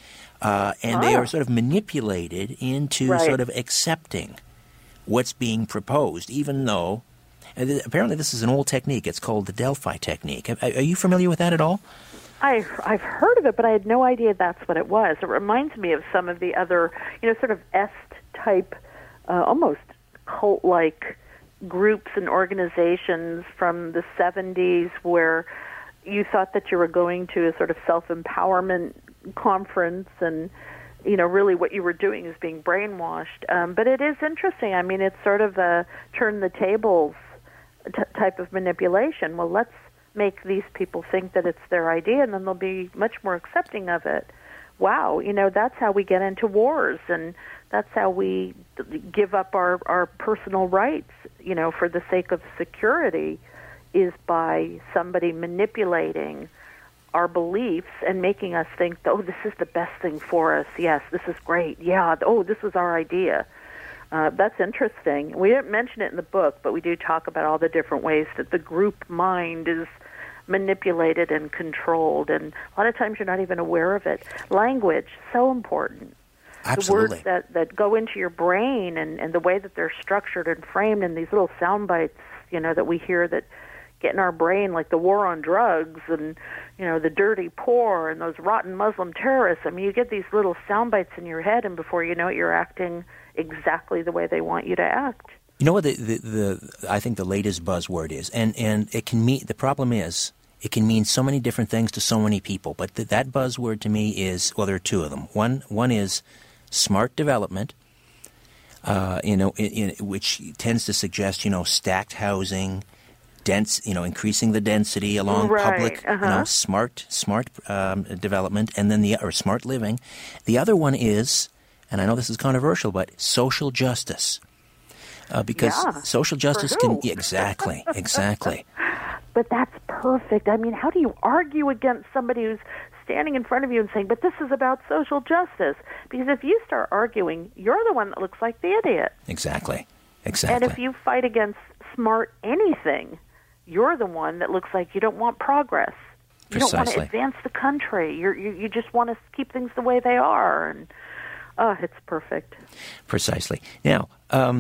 And they are sort of manipulated into sort of accepting what's being proposed, even though apparently this is an old technique. It's called the Delphi technique. Are you familiar with that at all? I've heard of it, but I had no idea that's what it was. It reminds me of some of the other, sort of Est-type, almost cult-like groups and organizations from the 70s where you thought that you were going to a sort of self-empowerment conference and, really what you were doing is being brainwashed. But it is interesting. I mean, it's sort of a turn the tables type of manipulation. Well, let's make these people think that it's their idea, and then they'll be much more accepting of it. Wow, that's how we get into wars, and that's how we give up our personal rights, for the sake of security, is by somebody manipulating our beliefs and making us think, this is the best thing for us. Yes, this is great. Yeah, this was our idea. That's interesting. We didn't mention it in the book, but we do talk about all the different ways that the group mind is manipulated and controlled, and a lot of times you're not even aware of it. Language, so important. Absolutely. The words that go into your brain and the way that they're structured and framed in these little sound bites, that we hear that get in our brain, like the war on drugs and, the dirty poor and those rotten Muslim terrorists. I mean, you get these little sound bites in your head, and before you know it, you're acting exactly the way they want you to act. You know what I think the latest buzzword is, and it can mean, the problem is, it can mean so many different things to so many people, but that buzzword to me is, there are two of them. One is smart development, which tends to suggest, stacked housing, dense, increasing the density along public, smart development, and then smart living. The other one is, and I know this is controversial, but social justice, because social justice can exactly. But that's perfect. I mean, how do you argue against somebody who's standing in front of you and saying, but this is about social justice. Because if you start arguing, you're the one that looks like the idiot. Exactly. And if you fight against smart anything, you're the one that looks like you don't want progress. You don't want to advance the country. You just want to keep things the way they are. And, it's perfect. Precisely. Now,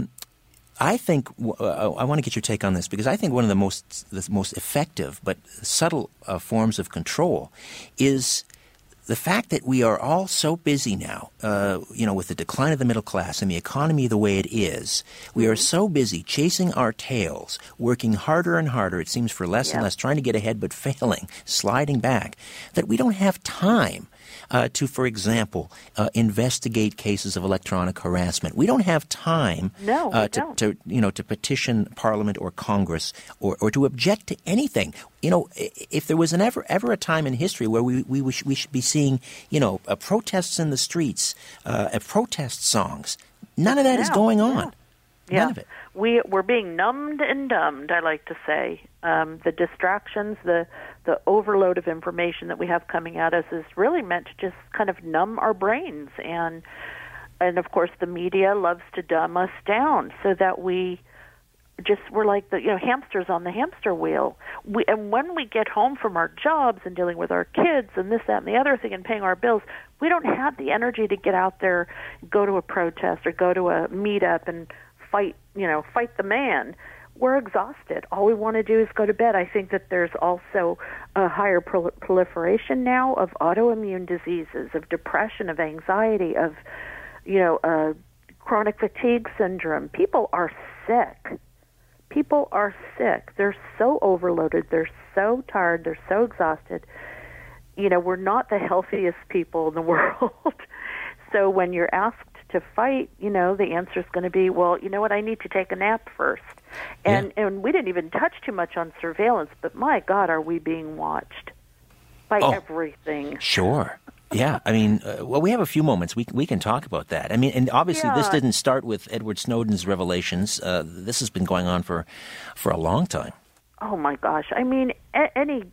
I think I want to get your take on this, because I think one of the most effective but subtle forms of control is the fact that we are all so busy now, with the decline of the middle class and the economy the way it is. We are so busy chasing our tails, working harder and harder, it seems, for less and less, trying to get ahead but failing, sliding back, that we don't have time to, for example, investigate cases of electronic harassment. We don't have time to petition Parliament or Congress or to object to anything. If there was ever a time in history where we should be seeing, protests in the streets, protest songs, none of that is going on. Yeah. None of it. We're being numbed and dumbed, I like to say. The distractions, the overload of information that we have coming at us is really meant to just kind of numb our brains. And of course, the media loves to dumb us down so that we're like the hamsters on the hamster wheel. And when we get home from our jobs and dealing with our kids and this, that, and the other thing and paying our bills, we don't have the energy to get out there, go to a protest or go to a meetup and fight the man. We're exhausted. All we want to do is go to bed. I think that there's also a higher proliferation now of autoimmune diseases, of depression, of anxiety, of chronic fatigue syndrome. People are sick. They're so overloaded. They're so tired. They're so exhausted. We're not the healthiest people in the world. So when you're asked to fight, the answer is going to be, well, you know what, I need to take a nap first. And we didn't even touch too much on surveillance, but my God, are we being watched by everything? Sure. Yeah. I mean, we have a few moments. We can talk about that. I mean, and obviously this didn't start with Edward Snowden's revelations. This has been going on for a long time. Oh, my gosh. I mean, you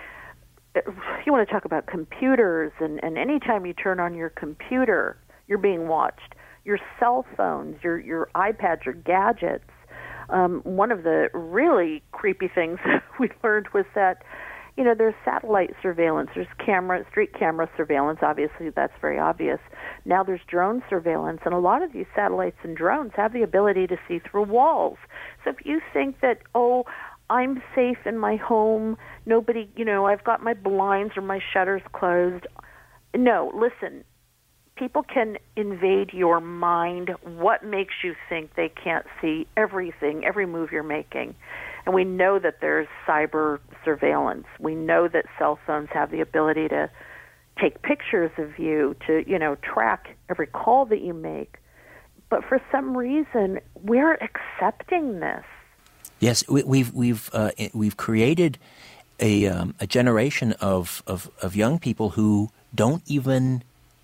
want to talk about computers, and any time you turn on your computer, you're being watched. Your cell phones, your iPads, your gadgets. One of the really creepy things we learned was that, there's satellite surveillance, there's street camera surveillance. Obviously, that's very obvious. Now there's drone surveillance, and a lot of these satellites and drones have the ability to see through walls. So if you think that, I'm safe in my home, nobody, I've got my blinds or my shutters closed. No, listen. People can invade your mind. What makes you think they can't see everything, every move you're making? And we know that there's cyber surveillance. We know that cell phones have the ability to take pictures of you, to, track every call that you make. But for some reason, we're accepting this. Yes, we've created a generation of young people who don't even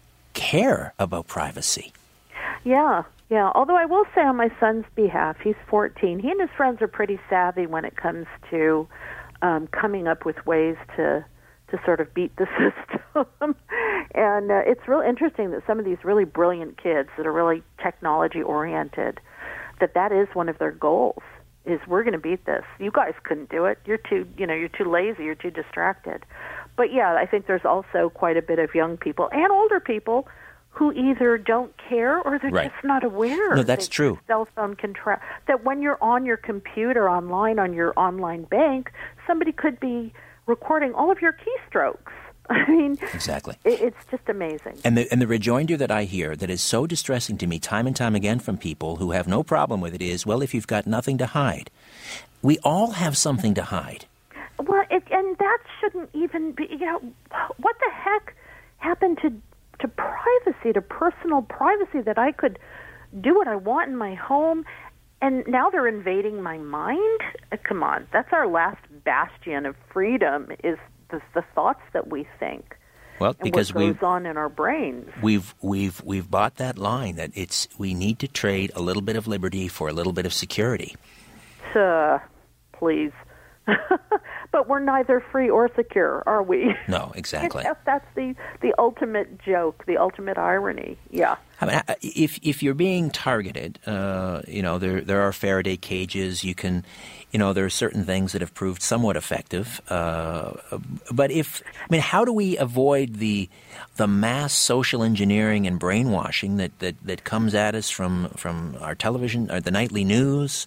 care about privacy. Yeah. Although I will say on my son's behalf, he's 14. He and his friends are pretty savvy when it comes to coming up with ways to sort of beat the system. And it's real interesting that some of these really brilliant kids that are really technology-oriented, that is one of their goals, is we're going to beat this. You guys couldn't do it. You're too lazy. You're too distracted. But yeah, I think there's also quite a bit of young people and older people who either don't care or they're just not aware. No, that's true. Cell phone can track that when you're on your computer online on your online bank, somebody could be recording all of your keystrokes. I mean, exactly. It's just amazing. And the rejoinder that I hear that is so distressing to me time and time again from people who have no problem with it is, well, if you've got nothing to hide. We all have something to hide. Well, and that shouldn't even be, what the heck happened to privacy, to personal privacy, that I could do what I want in my home, and now they're invading my mind? Come on, that's our last bastion of freedom, is the thoughts that we think. Well, because what goes on in our brains. We've bought that line that we need to trade a little bit of liberty for a little bit of security. Please. But we're neither free or secure, are we? No, exactly. That's the ultimate joke, the ultimate irony. Yeah. I mean, if you're being targeted, there are Faraday cages. You can, there are certain things that have proved somewhat effective. But how do we avoid the mass social engineering and brainwashing that comes at us from our television, or the nightly news,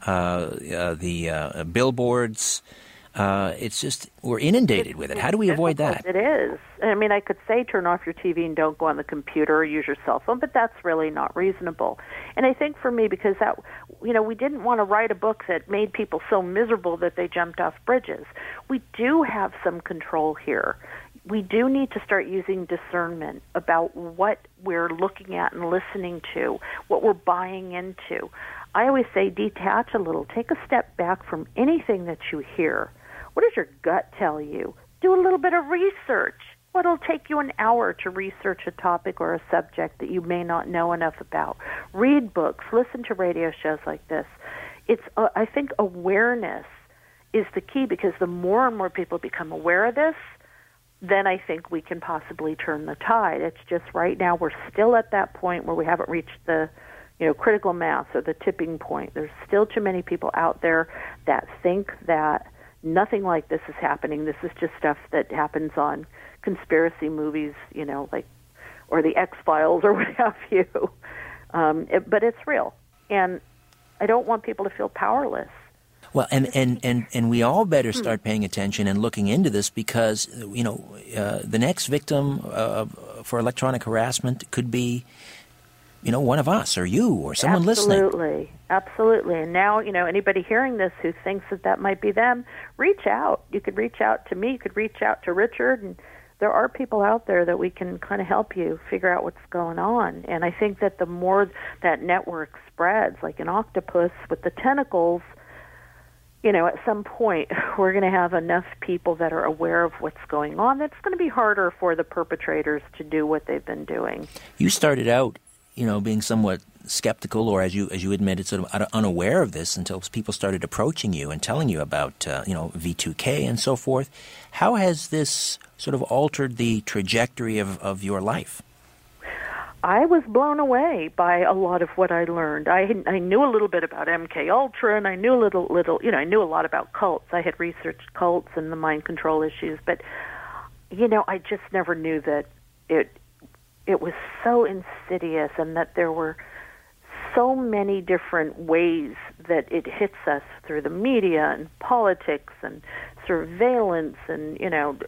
the billboards? It's just, we're inundated with it. How do we avoid that? It is. I mean, I could say turn off your TV and don't go on the computer or use your cell phone, but that's really not reasonable. And I think for me, because that, we didn't want to write a book that made people so miserable that they jumped off bridges. We do have some control here. We do need to start using discernment about what we're looking at and listening to, what we're buying into. I always say detach a little. Take a step back from anything that you hear. What does your gut tell you? Do a little bit of research. What'll take you an hour to research a topic or a subject that you may not know enough about? Read books. Listen to radio shows like this. I think awareness is the key, because the more and more people become aware of this, then I think we can possibly turn the tide. It's just right now we're still at that point where we haven't reached the critical mass or the tipping point. There's still too many people out there that think that nothing like this is happening. This is just stuff that happens on conspiracy movies, or the X-Files or what have you. But it's real. And I don't want people to feel powerless. Well, and we all better start paying attention and looking into this, because, the next victim for electronic harassment could be, one of us, or you, or someone listening. Absolutely. And now, anybody hearing this who thinks that might be them, reach out. You could reach out to me. You could reach out to Richard. And there are people out there that we can kind of help you figure out what's going on. And I think that the more that network spreads, like an octopus with the tentacles, at some point we're going to have enough people that are aware of what's going on. That's going to be harder for the perpetrators to do what they've been doing. You started out being somewhat skeptical, or as you admitted, sort of unaware of this until people started approaching you and telling you about, V2K and so forth. How has this sort of altered the trajectory of your life? I was blown away by a lot of what I learned. I knew a little bit about MK Ultra, and I knew a little, I knew a lot about cults. I had researched cults and the mind control issues, but, I just never knew that it was so insidious, and that there were so many different ways that it hits us through the media and politics and surveillance, and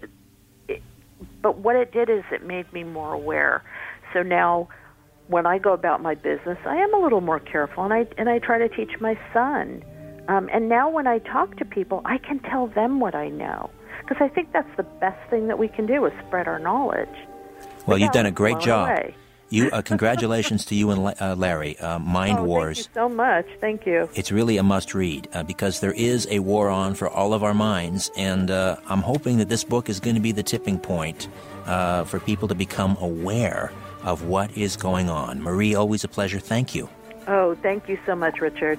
but what it did is it made me more aware. So now when I go about my business, I am a little more careful, and I try to teach my son. And now when I talk to people, I can tell them what I know, because I think that's the best thing that we can do, is spread our knowledge. Well, you've done a great job. Congratulations to you and Larry. Mind Wars. Thank you so much. Thank you. It's really a must-read, because there is a war on for all of our minds, and I'm hoping that this book is going to be the tipping point for people to become aware of what is going on. Marie, always a pleasure. Thank you. Oh, thank you so much, Richard.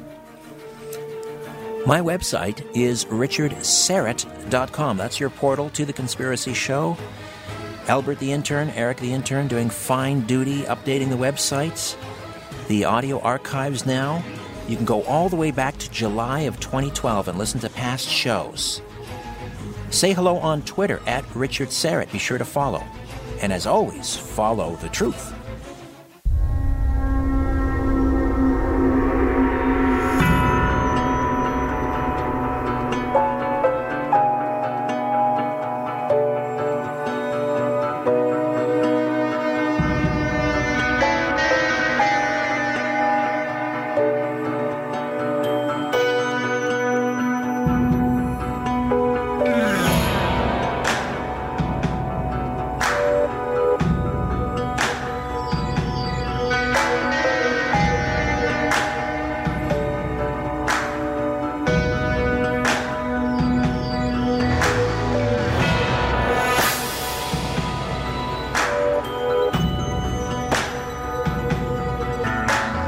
My website is richardsyrett.com. That's your portal to The Conspiracy Show. Albert the intern, Eric the intern, doing fine duty updating the websites. The audio archives now. You can go all the way back to July of 2012 and listen to past shows. Say hello on Twitter at Richard Syrett. Be sure to follow. And as always, follow the truth.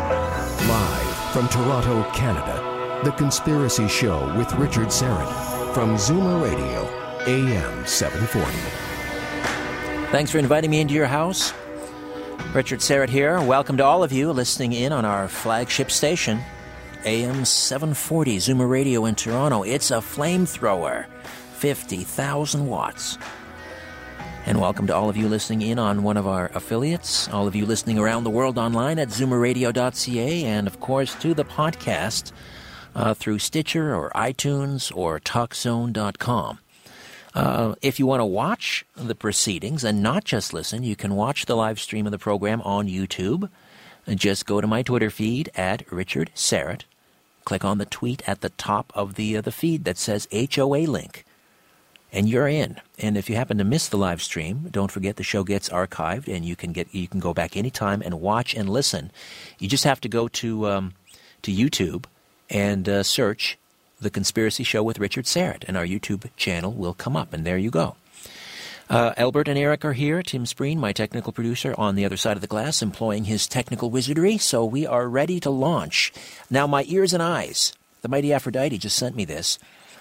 From Toronto, Canada, The Conspiracy Show with Richard Syrett. from Zoomer Radio, AM 740. Thanks for inviting me into your house. Richard Syrett here. Welcome to all of you listening in on our flagship station, AM 740, Zoomer Radio in Toronto. It's a flamethrower, 50,000 watts. And welcome to all of you listening in on one of our affiliates, all of you listening around the world online at zoomerradio.ca, and of course to the podcast through Stitcher or iTunes or TalkZone.com. If you want to watch the proceedings and not just listen, you can watch the live stream of the program on YouTube. And just go to my Twitter feed at Richard Syrett. Click on the tweet at the top of the feed that says HOA link. And you're in. And if you happen to miss the live stream, don't forget the show gets archived, and you can go back anytime and watch and listen. You just have to go to YouTube and search The Conspiracy Show with Richard Syrett, and our YouTube channel will come up, and there you go. Albert and Eric are here. Tim Spreen, my technical producer, on the other side of the glass, employing his technical wizardry, so we are ready to launch. Now, my ears and eyes, the mighty Aphrodite just sent me this.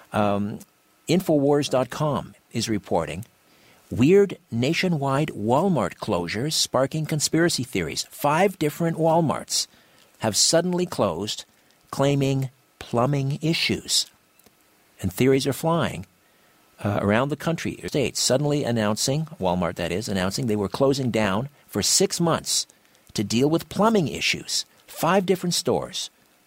Infowars.com is reporting weird nationwide Walmart closures sparking conspiracy theories. 5 different Walmarts have suddenly closed, claiming plumbing issues. And theories are flying around the country, states, suddenly announcing, Walmart that is, announcing they were closing down for 6 months to deal with plumbing issues. 5 different stores.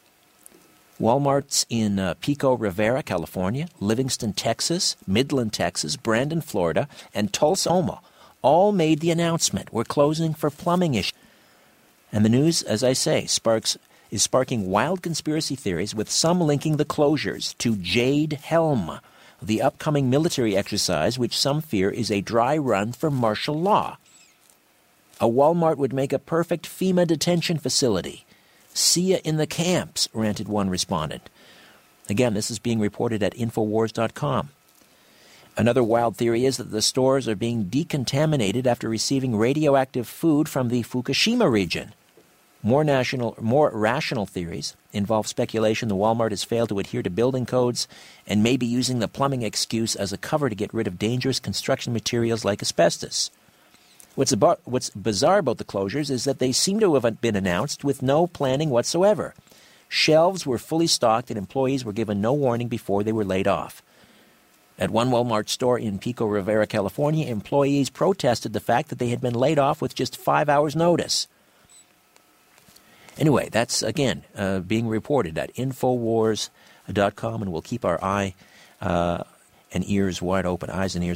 Walmarts in Pico Rivera, California, Livingston, Texas, Midland, Texas, Brandon, Florida, and Tulsa, Oklahoma all made the announcement. We're closing for plumbing issues. And the news, as I say, is sparking wild conspiracy theories, with some linking the closures to Jade Helm, the upcoming military exercise, which some fear is a dry run for martial law. A Walmart would make a perfect FEMA detention facility. See ya in the camps, ranted one respondent. Again, this is being reported at Infowars.com. Another wild theory is that the stores are being decontaminated after receiving radioactive food from the Fukushima region. More rational theories involve speculation the Walmart has failed to adhere to building codes and may be using the plumbing excuse as a cover to get rid of dangerous construction materials like asbestos. What's bizarre about the closures is that they seem to have been announced with no planning whatsoever. Shelves were fully stocked and employees were given no warning before they were laid off. At one Walmart store in Pico Rivera, California, employees protested the fact that they had been laid off with just 5 hours' notice. Anyway, that's, again, being reported at Infowars.com, and we'll keep our eyes and ears wide open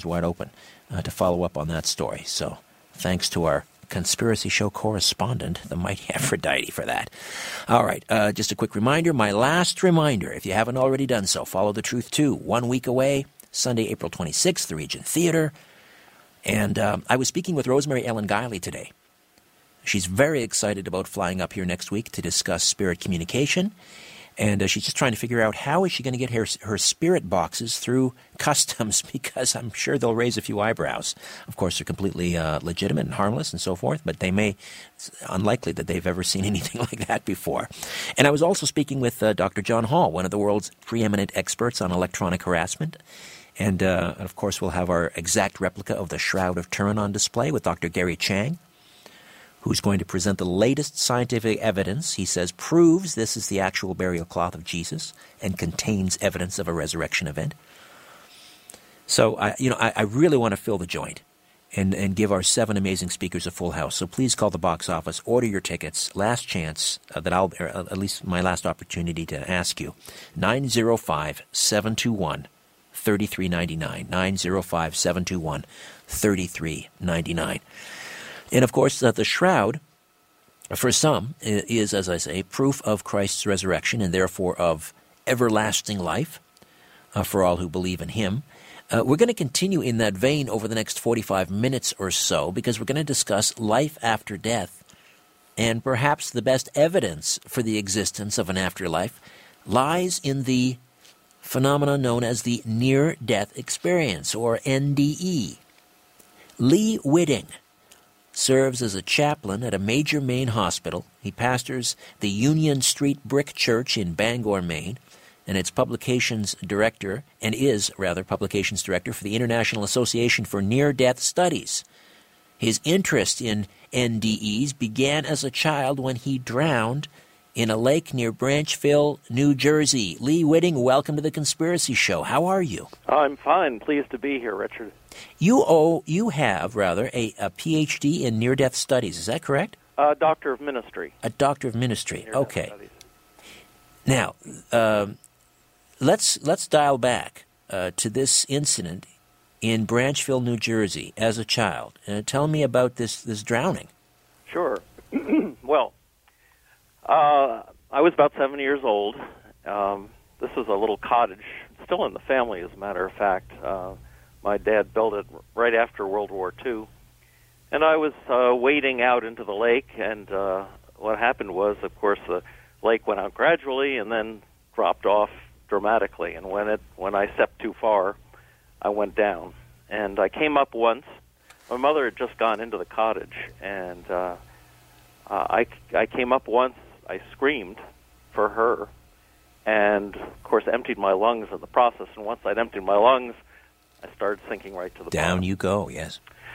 to follow up on that story. So thanks to our Conspiracy Show correspondent, the mighty Aphrodite, for that. All right, just a quick reminder, my last reminder, if you haven't already done so, Follow the Truth 2, 1 week away, Sunday, April 26th, the Regent Theater. And I was speaking with Rosemary Ellen Guiley today. She's very excited about flying up here next week to discuss spirit communication. And she's just trying to figure out how is she going to get her spirit boxes through customs, because I'm sure they'll raise a few eyebrows. Of course, they're completely legitimate and harmless and so forth, but it's unlikely that they've ever seen anything like that before. And I was also speaking with Dr. John Hall, one of the world's preeminent experts on electronic harassment. And, of course, we'll have our exact replica of the Shroud of Turin on display with Dr. Gary Chang, who's going to present the latest scientific evidence, he says, proves this is the actual burial cloth of Jesus and contains evidence of a resurrection event. So, I really want to fill the joint and give our 7 amazing speakers a full house. So please call the box office, order your tickets. Last chance at least my last opportunity to ask you. 905-721-3399. 905-721-3399. And, of course, the shroud, for some, is, as I say, proof of Christ's resurrection and therefore of everlasting life for all who believe in him. We're going to continue in that vein over the next 45 minutes or so, because we're going to discuss life after death. And perhaps the best evidence for the existence of an afterlife lies in the phenomenon known as the near-death experience, or NDE. Lee Whitting serves as a chaplain at a major Maine hospital. He pastors the Union Street Brick Church in Bangor, Maine, and it's publications director, and is, rather, publications director for the International Association for Near-Death Studies. His interest in NDEs began as a child when he drowned in a lake near Branchville, New Jersey. Lee Whitting, welcome to The Conspiracy Show. How are you? I'm fine. Pleased to be here, Richard. You have a Ph.D. in near-death studies. Is that correct? Doctor of Ministry. A Doctor of Ministry. Near-death Okay. studies. Now, let's dial back to this incident in Branchville, New Jersey, as a child. Tell me about this drowning. Sure. Well, I was about 7 years old. This was a little cottage, still in the family, as a matter of fact. My dad built it right after World War II. And I was wading out into the lake, and what happened was, of course, the lake went out gradually and then dropped off dramatically. And when I stepped too far, I went down. And I came up once. My mother had just gone into the cottage, and I came up once. I screamed for her, and, of course, emptied my lungs in the process. And once I'd emptied my lungs, I started sinking right to the bottom. Down you go, yes.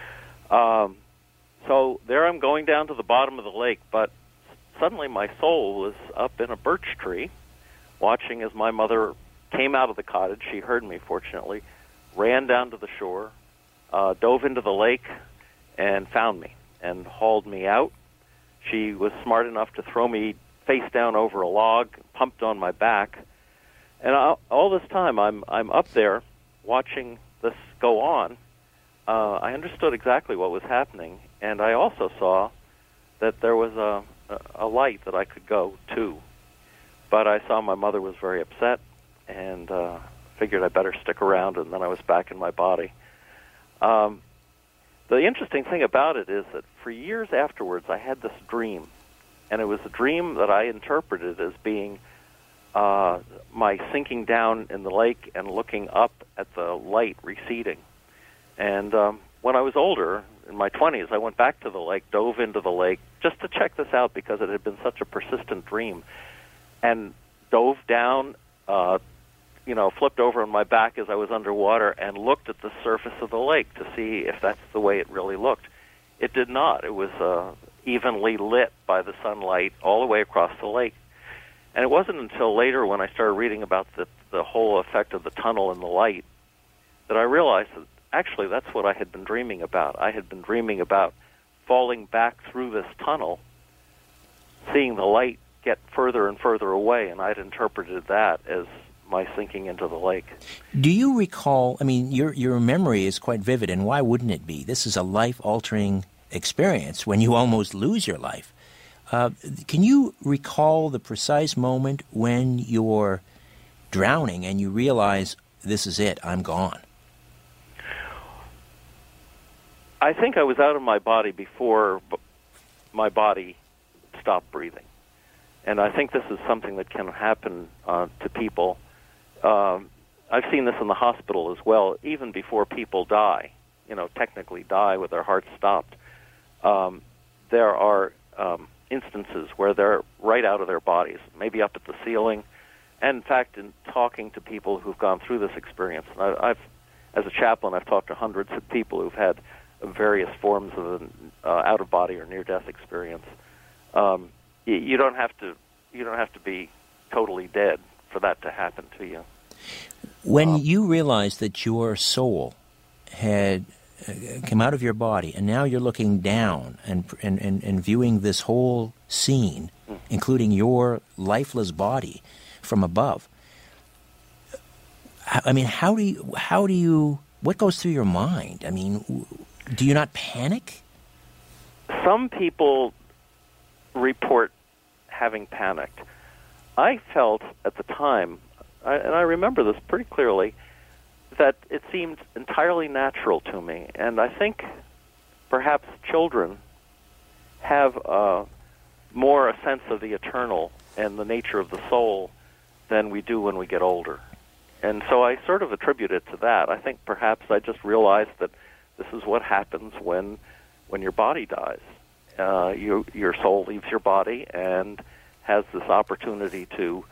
So there I'm going down to the bottom of the lake, but suddenly my soul was up in a birch tree, watching as my mother came out of the cottage. She heard me, fortunately, ran down to the shore, dove into the lake, and found me and hauled me out. She was smart enough to throw me face down over a log, pumped on my back. And all this time I'm up there watching this go on. I understood exactly what was happening, and I also saw that there was a light that I could go to. But I saw my mother was very upset, and figured I better stick around, and then I was back in my body. The interesting thing about it is that for years afterwards, I had this dream, and it was a dream that I interpreted as being my sinking down in the lake and looking up at the light receding. And when I was older, in my 20s, I went back to the lake, dove into the lake, just to check this out because it had been such a persistent dream, and dove down, flipped over on my back as I was underwater and looked at the surface of the lake to see if that's the way it really looked. It did not. It was evenly lit by the sunlight all the way across the lake. And it wasn't until later when I started reading about the whole effect of the tunnel and the light that I realized that actually that's what I had been dreaming about. I had been dreaming about falling back through this tunnel, seeing the light get further and further away, and I'd interpreted that as my sinking into the lake. Do you recall, your memory is quite vivid, and why wouldn't it be? This is a life-altering experience when you almost lose your life. Can you recall the precise moment when you're drowning and you realize, this is it, I'm gone? I think I was out of my body before my body stopped breathing. And I think this is something that can happen to people. I've seen this in the hospital as well, even before people die, technically die with their hearts stopped. There are instances where they're right out of their bodies, maybe up at the ceiling. And in fact, in talking to people who've gone through this experience, I've, as a chaplain, I've talked to hundreds of people who've had various forms of an out-of-body or near-death experience. You don't have to be totally dead for that to happen to you. When you realized that your soul had come out of your body, and now you're looking down and viewing this whole scene, including your lifeless body from above. How do you? What goes through your mind? Do you not panic? Some people report having panicked. I felt at the time, and I remember this pretty clearly, that it seemed entirely natural to me. And I think perhaps children have more a sense of the eternal and the nature of the soul than we do when we get older. And so I sort of attribute it to that. I think perhaps I just realized that this is what happens when your body dies. Your soul leaves your body and has this opportunity to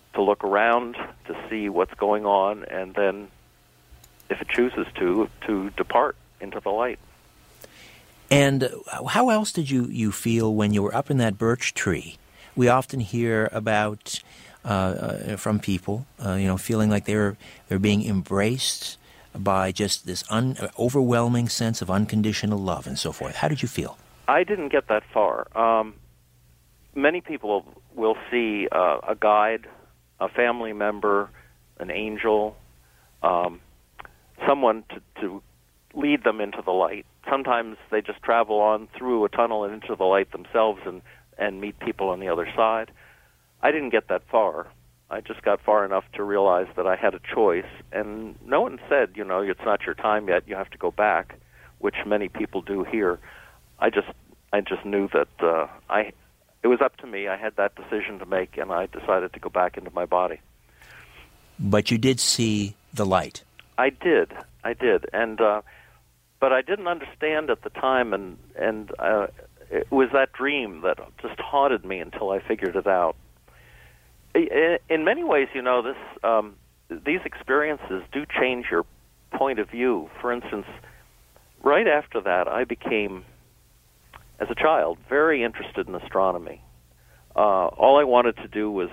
to look around, to see what's going on, and then, if it chooses to depart into the light. And how else did you feel when you were up in that birch tree? We often hear about from people, feeling like they're being embraced by just this overwhelming sense of unconditional love and so forth. How did you feel? I didn't get that far. Many people will see a guide, a family member, an angel, someone to lead them into the light. Sometimes they just travel on through a tunnel and into the light themselves and meet people on the other side. I didn't get that far. I just got far enough to realize that I had a choice, and no one said, it's not your time yet, you have to go back, which many people do here. I just knew that it was up to me. I had that decision to make, and I decided to go back into my body. But you did see the light. I did, and but I didn't understand at the time, and it was that dream that just haunted me until I figured it out. In many ways, these experiences do change your point of view. For instance, right after that, I became, as a child, very interested in astronomy. All I wanted to do was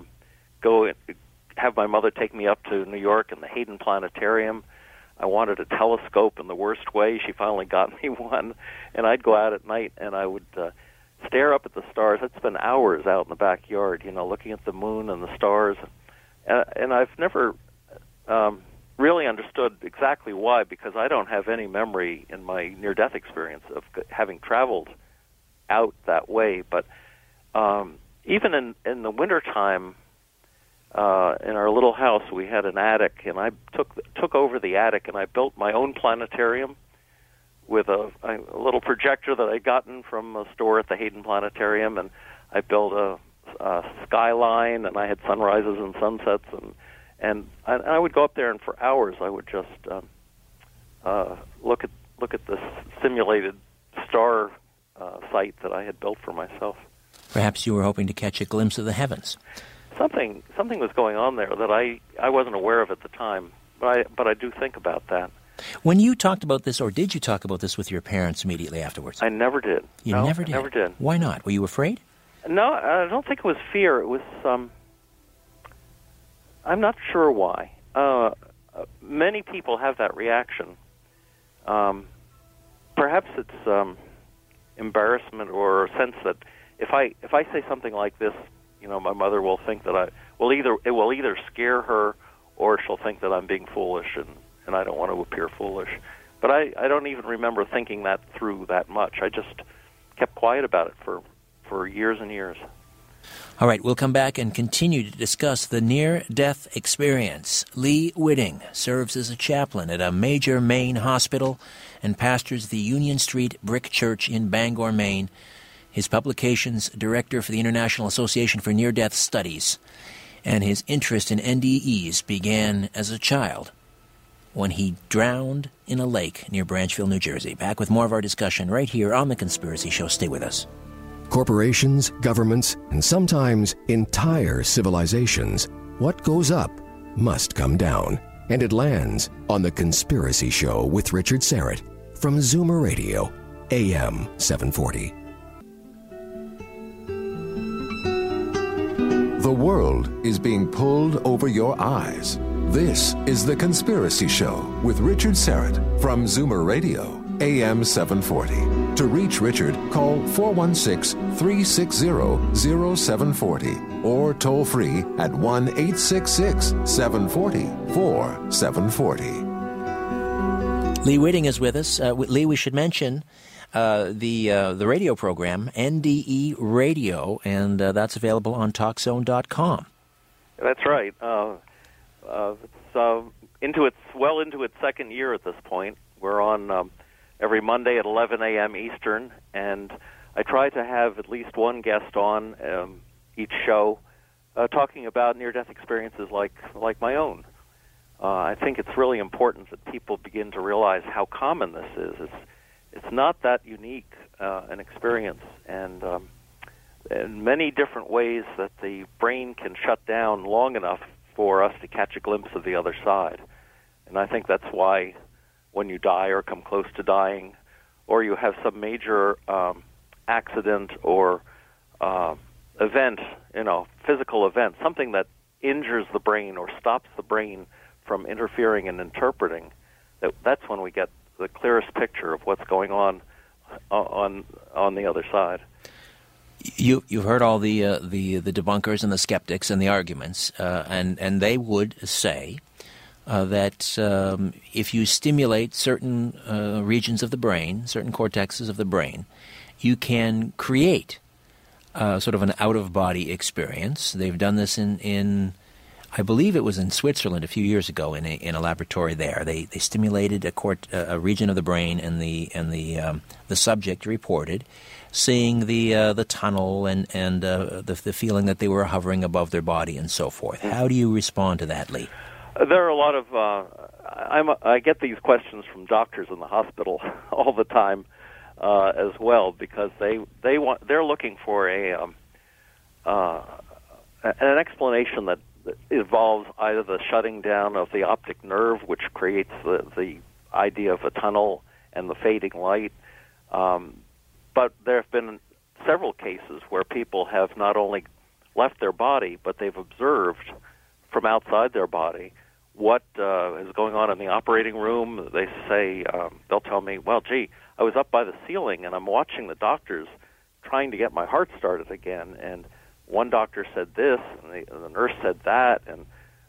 have my mother take me up to New York and the Hayden Planetarium. I wanted a telescope in the worst way. She finally got me one, and I'd go out at night and I would stare up at the stars. I'd spend hours out in the backyard, looking at the moon and the stars. And I've never really understood exactly why, because I don't have any memory in my near-death experience of having traveled out that way. But even in the wintertime, in our little house, we had an attic, and I took over the attic, and I built my own planetarium with a little projector that I'd gotten from a store at the Hayden Planetarium, and I built a skyline, and I had sunrises and sunsets, and I would go up there, and for hours I would just look at this simulated star site that I had built for myself. Perhaps you were hoping to catch a glimpse of the heavens. Something was going on there that I wasn't aware of at the time, but I do think about that. When you talked about this, or did you talk about this with your parents immediately afterwards? I never did. You never did? I never did. Why not? Were you afraid? No, I don't think it was fear. It was, I'm not sure why. Many people have that reaction. Perhaps it's embarrassment or a sense that if I say something like this, my mother will think that it will either scare her or she'll think that I'm being foolish, and I don't want to appear foolish. But I don't even remember thinking that through that much. I just kept quiet about it for years and years. All right, we'll come back and continue to discuss the near-death experience. Lee Witting serves as a chaplain at a major Maine hospital and pastors the Union Street Brick Church in Bangor, Maine. His publications, director for the International Association for Near-Death Studies, and his interest in NDEs began as a child when he drowned in a lake near Branchville, New Jersey. Back with more of our discussion right here on The Conspiracy Show. Stay with us. Corporations, governments, and sometimes entire civilizations, what goes up must come down. And it lands on The Conspiracy Show with Richard Syrett from Zoomer Radio, AM 740. The world is being pulled over your eyes. This is The Conspiracy Show with Richard Syrett from Zoomer Radio, AM 740. To reach Richard, call 416-360-0740 or toll free at 1-866-740-4740. Lee Witting is with us. Lee, we should mention the radio program, NDE Radio, and that's available on TalkZone.com. That's right. It's into its second year at this point. We're on every Monday at 11 a.m. Eastern, and I try to have at least one guest on each show talking about near-death experiences like my own. I think it's really important that people begin to realize how common this is. It's not that unique an experience, and many different ways that the brain can shut down long enough for us to catch a glimpse of the other side. And I think that's why when you die or come close to dying, or you have some major accident or event, physical event, something that injures the brain or stops the brain from interfering and interpreting, that's when we get the clearest picture of what's going on the other side. You've heard all the debunkers and the skeptics and the arguments, and they would say that if you stimulate certain regions of the brain, certain cortexes of the brain, you can create sort of an out-of-body experience. They've done this in I believe it was in Switzerland a few years ago in a laboratory there. They stimulated a region of the brain, and the subject reported seeing the tunnel and the feeling that they were hovering above their body and so forth. How do you respond to that, Lee? There are a lot of I get these questions from doctors in the hospital all the time as well, because they're looking for an explanation that involves either the shutting down of the optic nerve, which creates the idea of a tunnel and the fading light. But there have been several cases where people have not only left their body, but they've observed from outside their body what is going on in the operating room. They say, they'll tell me, well, gee, I was up by the ceiling and I'm watching the doctors trying to get my heart started again, and one doctor said this, and the nurse said that, and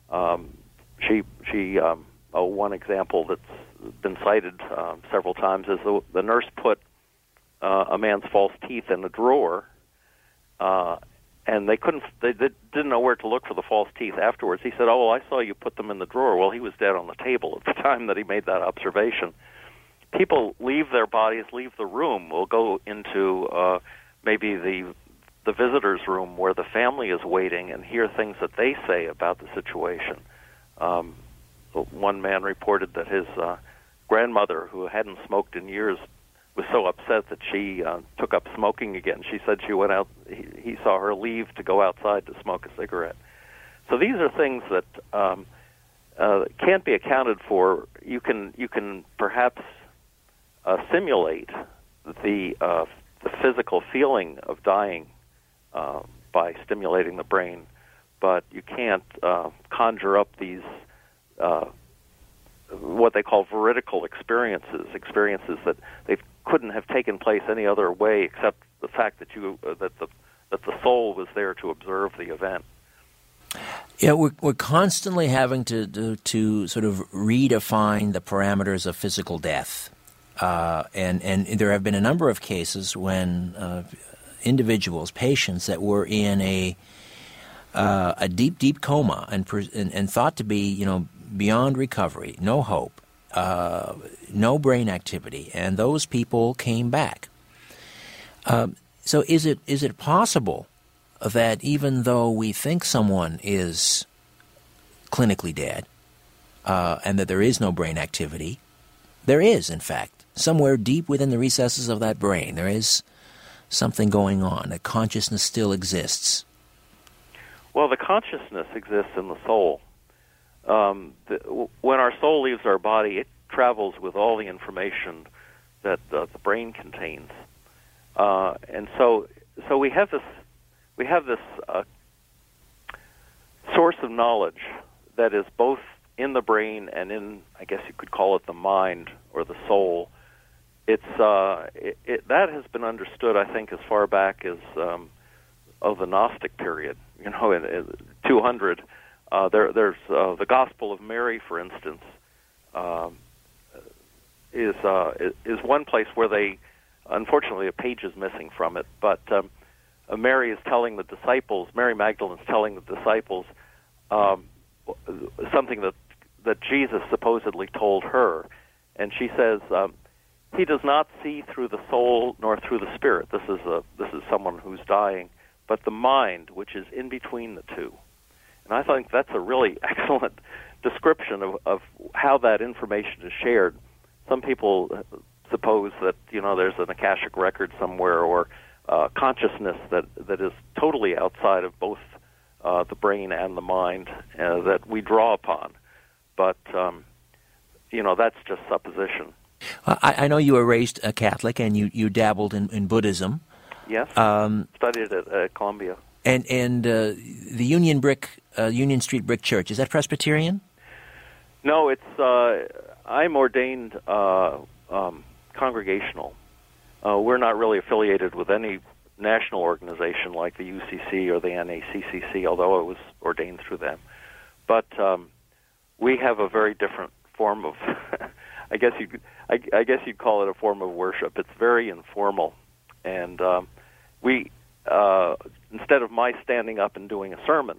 one example that's been cited several times is the nurse put a man's false teeth in a drawer, and they didn't know where to look for the false teeth afterwards. He said, "Oh, well, I saw you put them in the drawer." Well, he was dead on the table at the time that he made that observation. People leave their bodies, leave the room. We'll go into maybe the visitor's room where the family is waiting and hear things that they say about the situation. One man reported that his grandmother, who hadn't smoked in years, was so upset that she took up smoking again. She said she went out, he saw her leave to go outside to smoke a cigarette. So these are things that can't be accounted for. You can perhaps simulate the physical feeling of dying by stimulating the brain, but you can't conjure up these what they call veridical experiences that they couldn't have taken place any other way except the fact that the soul was there to observe the event. Yeah, we're constantly having to sort of redefine the parameters of physical death, and there have been a number of cases when individuals, patients that were in a deep coma and thought to be beyond recovery, no hope, no brain activity, and those people came back. So is it possible that even though we think someone is clinically dead and that there is no brain activity, there is, in fact, somewhere deep within the recesses of that brain, there is something going on, that consciousness still exists? Well, the consciousness exists in the soul. When our soul leaves our body, it travels with all the information that the brain contains, and so we have this source of knowledge that is both in the brain and in, I guess you could call it, the mind or the soul. It's that has been understood, I think, as far back as of the Gnostic period. In 200. There's the Gospel of Mary, for instance, is one place where they, unfortunately, a page is missing from it. But Mary is telling the disciples, Mary Magdalene is telling the disciples something that Jesus supposedly told her, and she says, "He does not see through the soul nor through the spirit." This is someone who's dying, but the mind, which is in between the two. And I think that's a really excellent description of how that information is shared. Some people suppose that there's an Akashic record somewhere or consciousness that is totally outside of both the brain and the mind that we draw upon. But, that's just supposition. I know you were raised a Catholic and you dabbled in Buddhism. Yes, studied at Columbia. And the Union Street Brick Church, is that Presbyterian? No, it's I'm ordained congregational. We're not really affiliated with any national organization like the UCC or the NACCC, although I was ordained through them. But we have a very different form of, I guess you'd call it a form of worship. It's very informal, and we instead of my standing up and doing a sermon,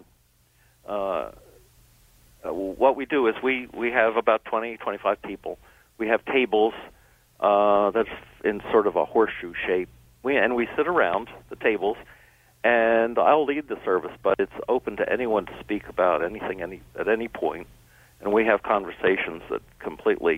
what we do is we have about 20, 25 people. We have tables that's in sort of a horseshoe shape. We sit around the tables, and I'll lead the service, but it's open to anyone to speak about anything at any point. And we have conversations that completely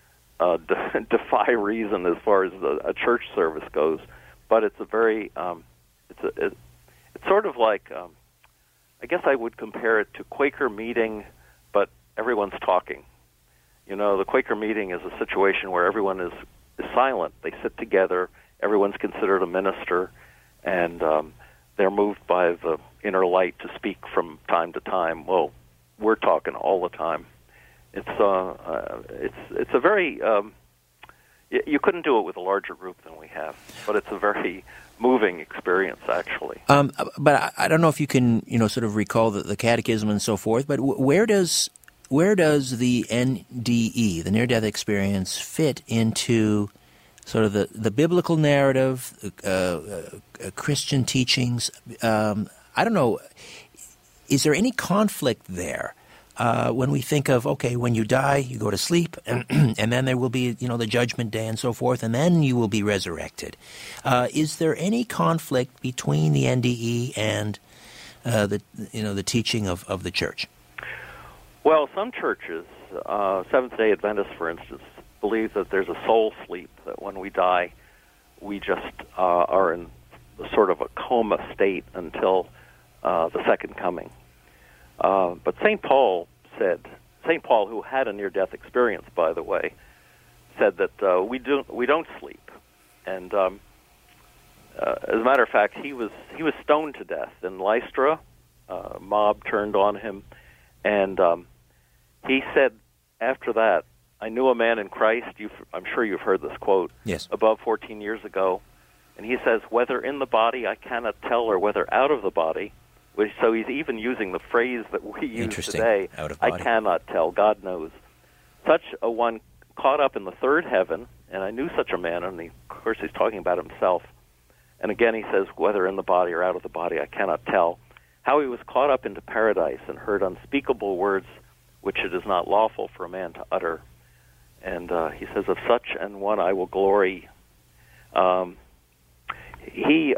defy reason as far as a church service goes. But it's a very it's sort of like I guess I would compare it to Quaker meeting, but everyone's talking. The Quaker meeting is a situation where everyone is silent. They sit together. Everyone's considered a minister, and they're moved by the inner light to speak from time to time. Well, we're talking all the time. It's a very you couldn't do it with a larger group than we have, but it's a very moving experience, actually. But I don't know if you can, sort of recall the catechism and so forth. But where does the NDE, the near-death experience, fit into sort of the biblical narrative, Christian teachings? I don't know. Is there any conflict there? When we think of, okay, when you die, you go to sleep, and then there will be, the judgment day and so forth, and then you will be resurrected. Is there any conflict between the NDE and the teaching of the church? Well, some churches, Seventh-day Adventists, for instance, believe that there's a soul sleep, that when we die, we just are in sort of a coma state until the second coming. But St. Paul, who had a near-death experience, by the way, said that we don't sleep. And as a matter of fact, he was stoned to death in Lystra. A mob turned on him, and he said after that, "I knew a man in Christ." I'm sure you've heard this quote. Yes. Above 14 years ago, and he says, "Whether in the body I cannot tell, or whether out of the body." So he's even using the phrase that we use today, "I cannot tell, God knows." Such a one caught up in the third heaven, and I knew such a man, and of course he's talking about himself. And again he says, "Whether in the body or out of the body, I cannot tell." How he was caught up into paradise and heard unspeakable words which it is not lawful for a man to utter. And he says, "Of such an one I will glory." He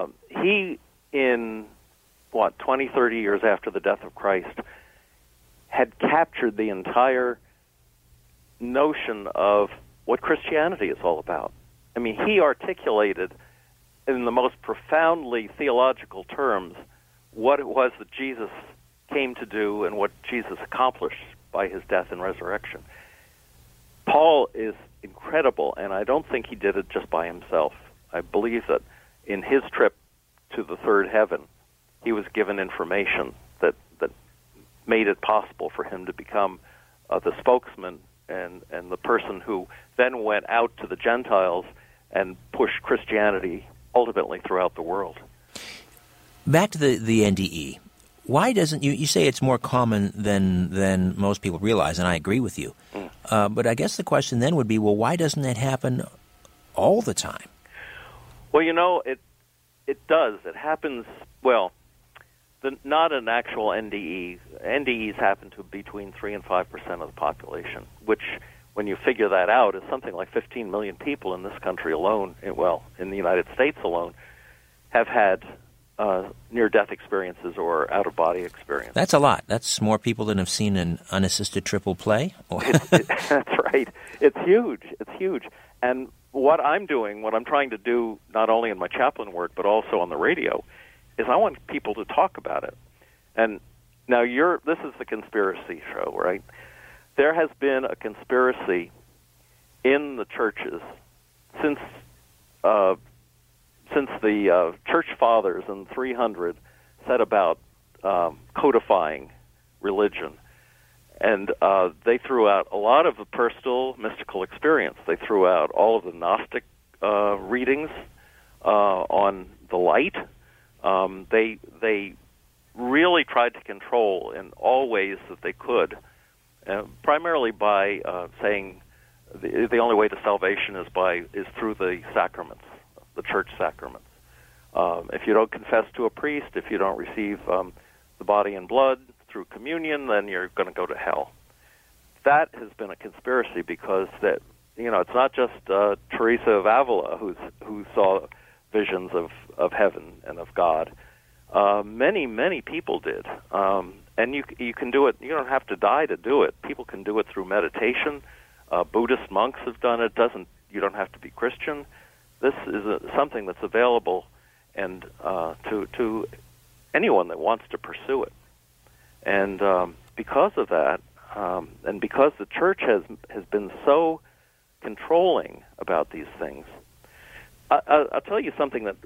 in 20, 30 years after the death of Christ, had captured the entire notion of what Christianity is all about. I mean, he articulated in the most profoundly theological terms what it was that Jesus came to do and what Jesus accomplished by his death and resurrection. Paul is incredible, and I don't think he did it just by himself. I believe that in his trip to the third heaven, he was given information that made it possible for him to become the spokesman and the person who then went out to the Gentiles and pushed Christianity ultimately throughout the world. Back to the NDE. Why doesn't you say it's more common than most people realize, and I agree with you. But I guess the question then would be, well, why doesn't it happen all the time? Well, it does. It happens, not an actual NDE. NDEs happen to between 3 and 5% of the population, which, when you figure that out, is something like 15 million people in this country alone, in the United States alone, have had near-death experiences or out-of-body experiences. That's a lot. That's more people than have seen an unassisted triple play. That's right. It's huge. It's huge. And what I'm trying to do, not only in my chaplain work, but also on the radio, is I want people to talk about it. And now this is the conspiracy show, right? There has been a conspiracy in the churches since the church fathers in 300 set about codifying religion. And they threw out a lot of the personal mystical experience. They threw out all of the Gnostic readings on the light. They really tried to control in all ways that they could, primarily by saying the only way to salvation is through the sacraments, the church sacraments. If you don't confess to a priest, if you don't receive the body and blood through communion, then you're going to go to hell. That has been a conspiracy because it's not just Teresa of Avila who saw visions of heaven and of God. Many people did, and you can do it. You don't have to die to do it. People can do it through meditation. Buddhist monks have done it. You don't have to be Christian. This is something that's available and to anyone that wants to pursue it. And because of that, and because the church has been so controlling about these things, I'll tell you something that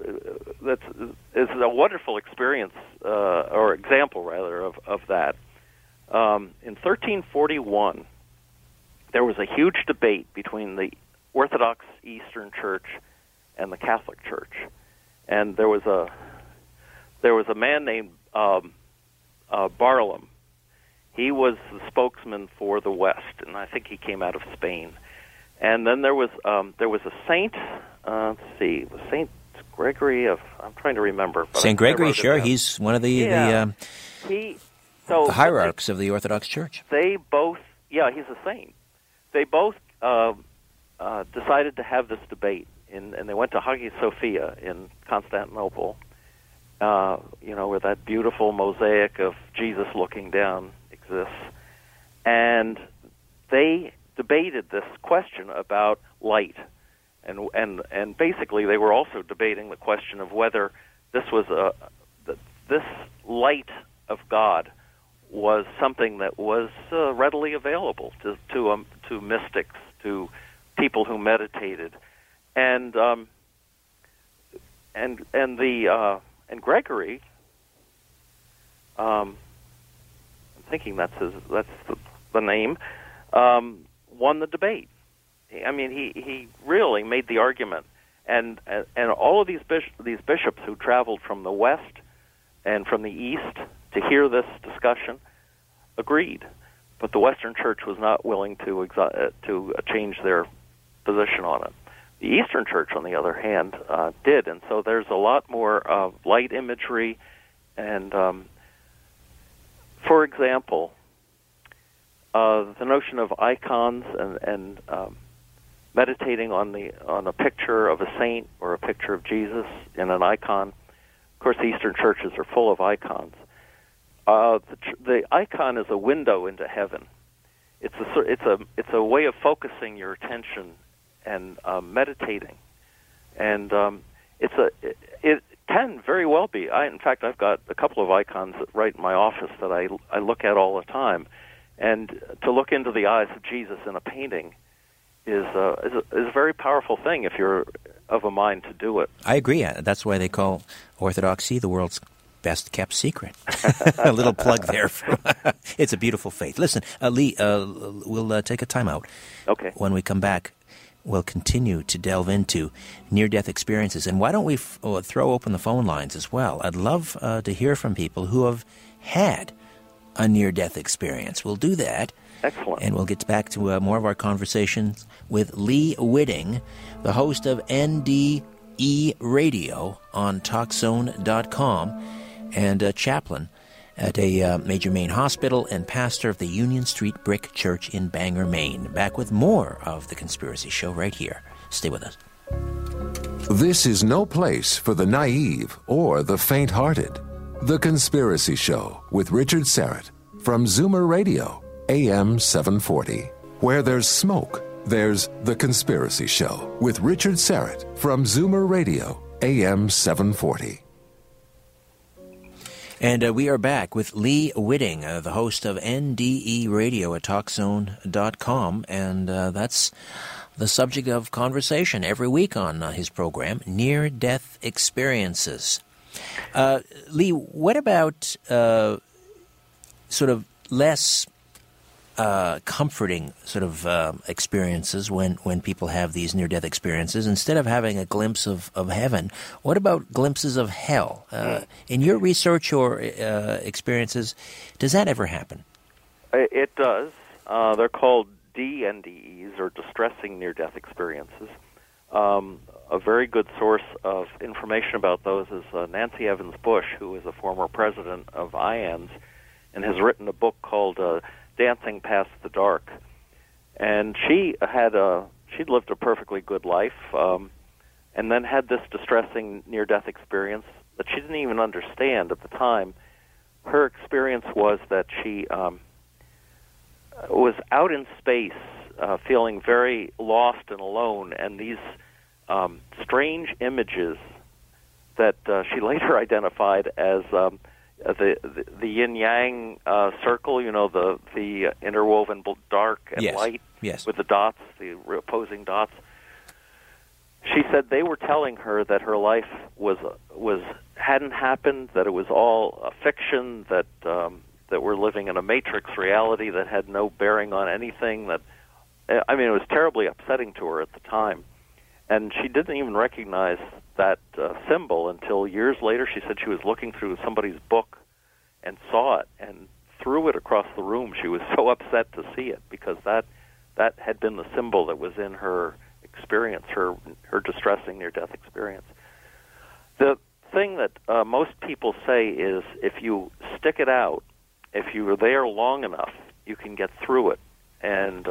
is a wonderful experience, or example rather, of that. In 1341, there was a huge debate between the Orthodox Eastern Church and the Catholic Church, and there was a man named Barlaam. He was the spokesman for the West, and I think he came out of Spain. And then there was a saint. Let's see, was Saint Gregory of? I'm trying to remember. Saint Gregory, sure, he's one of the hierarchs of the Orthodox Church. They both, he's a saint. They both decided to have this debate, and they went to Hagia Sophia in Constantinople. Where that beautiful mosaic of Jesus looking down exists, and they debated this question about light, and basically they were also debating the question of whether this was this light of God was something that was readily available to mystics, to people who meditated, and Gregory, I'm thinking that's the name, won the debate. I mean, he really made the argument, and all of these bishops who traveled from the West and from the East to hear this discussion agreed, but the Western Church was not willing to change their position on it. The Eastern Church, on the other hand, did, and so there's a lot more light imagery, and for example, the notion of icons and meditating on a picture of a saint or a picture of Jesus in an icon. Of course, Eastern churches are full of icons. The icon is a window into heaven. It's a way of focusing your attention and meditating, and it can very well be. In fact, I've got a couple of icons right in my office that I look at all the time, and to look into the eyes of Jesus in a painting is a very powerful thing if you're of a mind to do it. I agree. That's why they call Orthodoxy the world's best kept secret. A little plug there. It's a beautiful faith. Listen, Lee, we'll take a time out. Okay. When we come back, we'll continue to delve into near-death experiences. And why don't we throw open the phone lines as well? I'd love to hear from people who have had a near-death experience. We'll do that. Excellent. And we'll get back to more of our conversations with Lee Witting, the host of NDE Radio on TalkZone.com, and a chaplain at a major Maine hospital and pastor of the Union Street Brick Church in Bangor, Maine. Back with more of The Conspiracy Show right here. Stay with us. This is no place for the naive or the faint-hearted. The Conspiracy Show with Richard Syrett from Zoomer Radio, AM 740. Where there's smoke, there's The Conspiracy Show with Richard Syrett from Zoomer Radio, AM 740. And we are back with Lee Witting, the host of NDE Radio at TalkZone.com, and that's the subject of conversation every week on his program, Near-Death Experiences. Lee, what about sort of less comforting sort of experiences when people have these near-death experiences? Instead of having a glimpse of heaven, what about glimpses of hell? In your research or experiences, does that ever happen? It does. They're called DNDEs, or distressing near-death experiences. A very good source of information about those is Nancy Evans Bush, who is a former president of IANDS, and has written a book called Dancing Past the Dark. And she'd lived a perfectly good life, and then had this distressing near-death experience that she didn't even understand at the time. Her experience was that she was out in space, feeling very lost and alone, and these strange images that she later identified as the yin-yang circle, the interwoven dark and light with the dots, the opposing dots. She said they were telling her that her life hadn't happened, that it was all a fiction, that we're living in a matrix reality that had no bearing on anything. It was terribly upsetting to her at the time. And she didn't even recognize that symbol until years later. She said she was looking through somebody's book and saw it and threw it across the room. She was so upset to see it because that had been the symbol that was in her experience, her distressing near-death experience. The thing that most people say is if you stick it out, if you were there long enough, you can get through it. And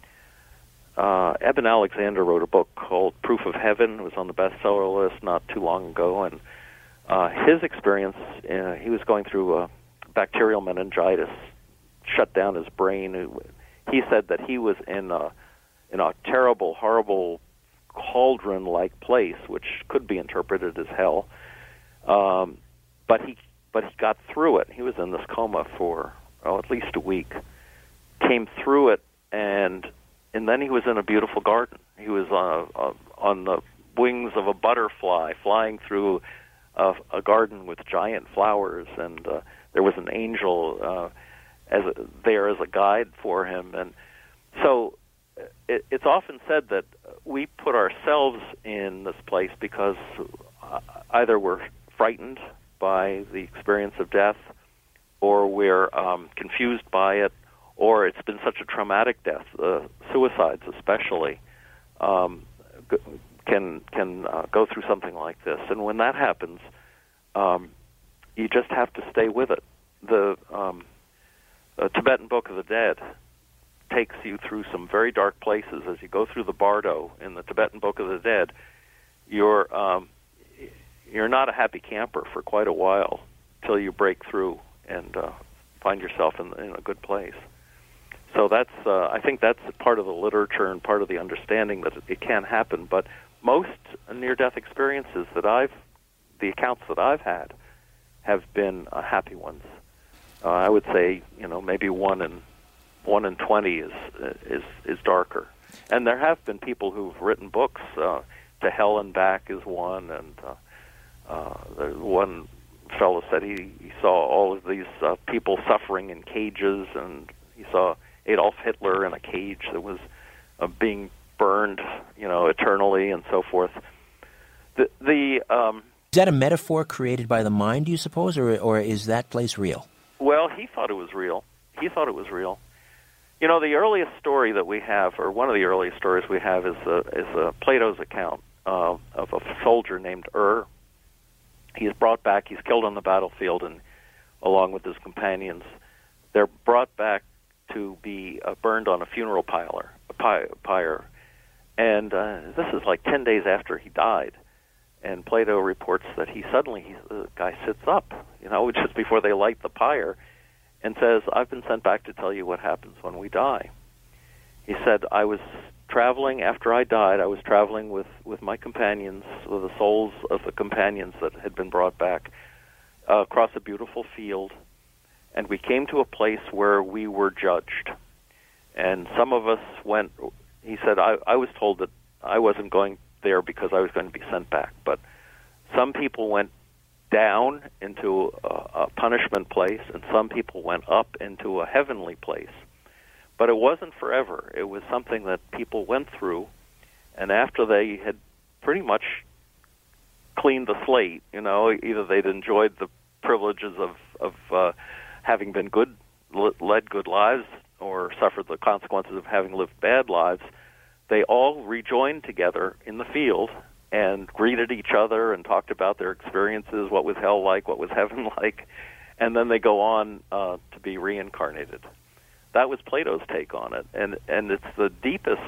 Eben Alexander wrote a book called Proof of Heaven. It was on the bestseller list not too long ago. And his experience, he was going through bacterial meningitis, shut down his brain. He said that he was in a terrible, horrible cauldron-like place, which could be interpreted as hell. But he got through it. He was in this coma for at least a week. Came through it, and then he was in a beautiful garden. He was on the wings of a butterfly, flying through a garden with giant flowers, and there was an angel there as a guide for him. And so it's often said that we put ourselves in this place because either we're frightened by the experience of death, or we're confused by it, or it's been such a traumatic death. Suicides especially can go through something like this. And when that happens, you just have to stay with it. The Tibetan Book of the Dead takes you through some very dark places. As you go through the Bardo in the Tibetan Book of the Dead, you're not a happy camper for quite a while till you break through and find yourself in a good place. So that's I think that's part of the literature and part of the understanding that it can happen. But most near-death experiences the accounts that I've had, have been happy ones. I would say maybe 1 in 20 is darker. And there have been people who've written books. To Hell and Back is one, and one fellow said he saw all of these people suffering in cages, and he saw Adolf Hitler in a cage that was being burned, eternally, and so forth. Is that a metaphor created by the mind, do you suppose, or is that place real? Well, he thought it was real. The earliest story that we have, or one of the earliest stories we have, is Plato's account of a soldier named He's brought back. He's killed on the battlefield, and along with his companions, they're brought back to be burned on a funeral pyre. And this is like 10 days after he died. And Plato reports that the guy sits up, just before they light the pyre, and says, "I've been sent back to tell you what happens when we die." He said, "I was traveling after I died. I was traveling with my companions, with the souls of the companions that had been brought back, across a beautiful field, and we came to a place where we were judged. And some of us went, he said, I was told that I wasn't going there because I was going to be sent back. But some people went down into a punishment place, and some people went up into a heavenly place. But it wasn't forever. It was something that people went through, and after they had pretty much cleaned the slate, either they'd enjoyed the privileges of having been led good lives, or suffered the consequences of having lived bad lives, they all rejoined together in the field and greeted each other and talked about their experiences, what was hell like, what was heaven like, and then they go on to be reincarnated. That was Plato's take on it, and it's the deepest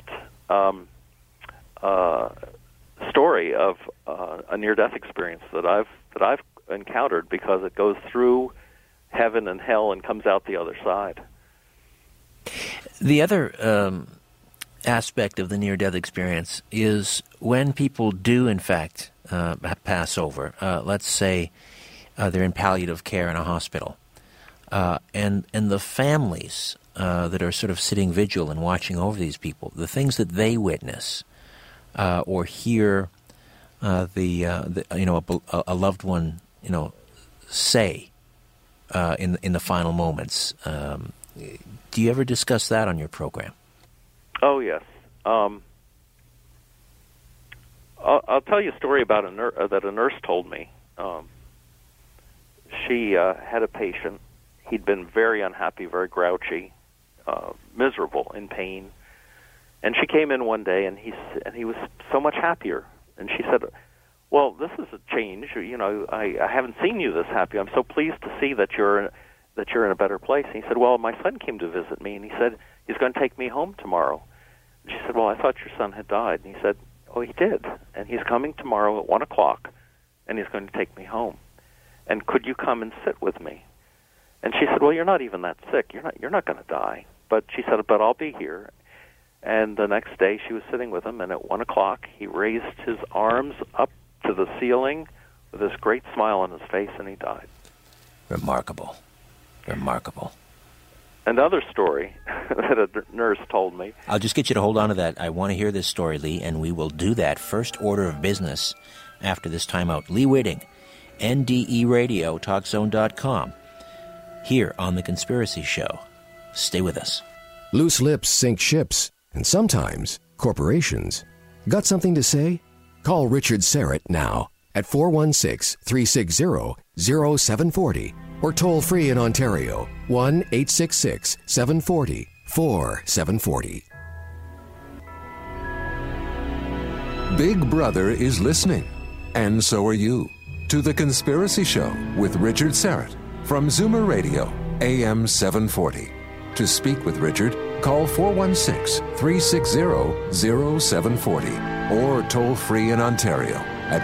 story of a near-death experience that I've encountered, because it goes through heaven and hell and comes out the other side. The other aspect of the near-death experience is when people do, in fact, pass over. Let's say they're in palliative care in a hospital, and the families that are sort of sitting vigil and watching over these people, the things that they witness or hear a loved one say in the final moments. Do you ever discuss that on your program? Oh, yes. I'll tell you a story about that a nurse told me. She had a patient. He'd been very unhappy, very grouchy, miserable, in pain. And she came in one day, and he was so much happier. And she said, "Well, this is a change. I haven't seen you this happy. I'm so pleased to see that you're in a better place." And he said, "Well, my son came to visit me, and he said he's going to take me home tomorrow." And she said, "Well, I thought your son had died." And he said, "Oh, he did. And he's coming tomorrow at 1 o'clock, and he's going to take me home. And could you come and sit with me?" And she said, "Well, you're not even that sick. You're not going to die." But she said, "But I'll be here." And the next day she was sitting with him, and at 1 o'clock he raised his arms up to the ceiling with this great smile on his face, and he died. Remarkable. Remarkable. Another story that a nurse told me. I'll just get you to hold on to that. I want to hear this story, Lee, and we will do that first order of business after this timeout. Lee Whitting, NDE Radio, TalkZone.com, here on The Conspiracy Show. Stay with us. Loose lips sink ships, and sometimes corporations. Got something to say? Call Richard Serrett now at 416-360-0740 or toll free in Ontario, 1-866-740-4740. Big Brother is listening, and so are you, to The Conspiracy Show with Richard Serrett from Zoomer Radio, AM 740. To speak with Richard, call 416-360-0740 or toll free in Ontario at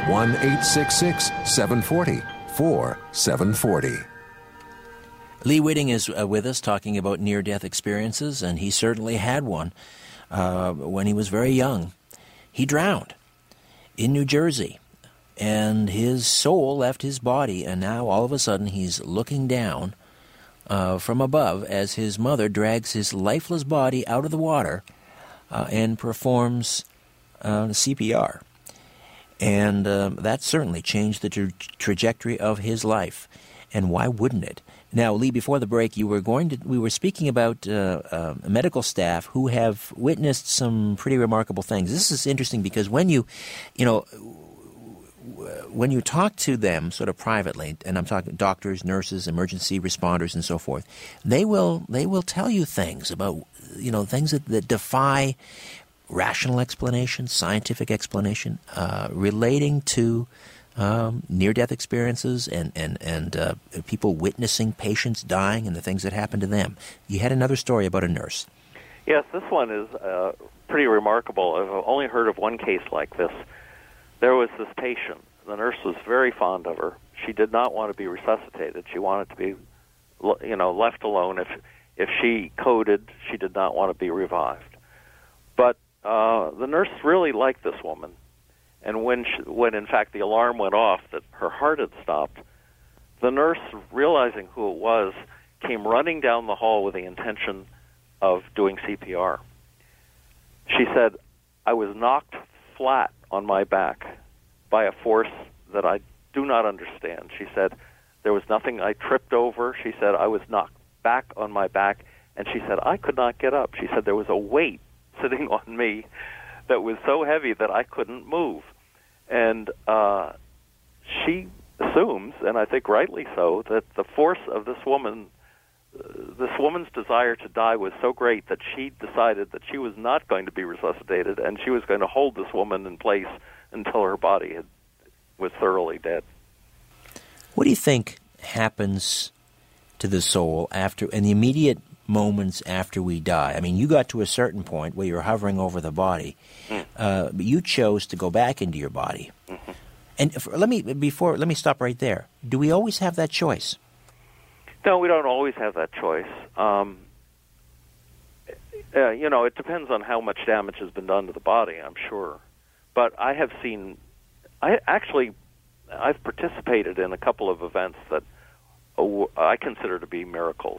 1-866-740-4740. Lee Whitting is with us talking about near-death experiences, and he certainly had one when he was very young. He drowned in New Jersey, and his soul left his body, and now all of a sudden he's looking down from above as his mother drags his lifeless body out of the water and performs CPR. And that certainly changed the trajectory of his life. And why wouldn't it? Now, Lee, before the break, we were speaking about medical staff who have witnessed some pretty remarkable things. This is interesting because when you talk to them sort of privately, and I'm talking doctors, nurses, emergency responders, and so forth, they will tell you things about things that defy rational explanation, scientific explanation, relating to near-death experiences and people witnessing patients dying and the things that happened to them. You had another story about a nurse. Yes, this one is pretty remarkable. I've only heard of one case like this. There was this patient. The nurse was very fond of her. She did not want to be resuscitated. She wanted to be, left alone. If she coded, she did not want to be revived. But the nurse really liked this woman. And when in fact the alarm went off that her heart had stopped, the nurse, realizing who it was, came running down the hall with the intention of doing CPR. She said, I was knocked flat on my back by a force that I do not understand. She said, there was nothing I tripped over. She said, I was knocked back on my back, and she said, I could not get up. She said, there was a weight sitting on me that was so heavy that I couldn't move. And she assumes, and I think rightly so, that the force of this woman's desire to die was so great that she decided that she was not going to be resuscitated, and she was going to hold this woman in place until her body was thoroughly dead. What do you think happens to the soul in the immediate moments after we die? I mean, you got to a certain point where you're hovering over the body, but you chose to go back into your body. Mm-hmm. And let me stop right there. Do we always have that choice? No, we don't always have that choice. It depends on how much damage has been done to the body, I'm sure. But I've participated in a couple of events that I consider to be miracles.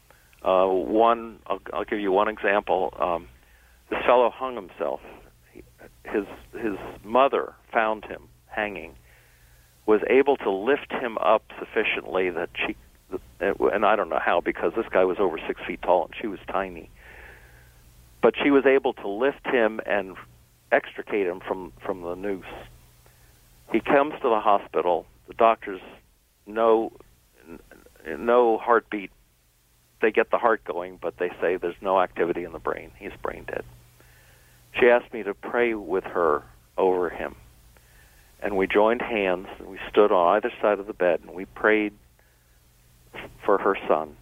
I'll give you one example. This fellow hung himself. His mother found him hanging, was able to lift him up sufficiently that she, and I don't know how, because this guy was over 6 feet tall and she was tiny, but she was able to lift him and extricate him from the noose. He comes to the hospital. The doctors, no heartbeat. They get the heart going, but they say there's no activity in the brain. He's brain dead. She asked me to pray with her over him. And we joined hands, and we stood on either side of the bed, and we prayed for her son.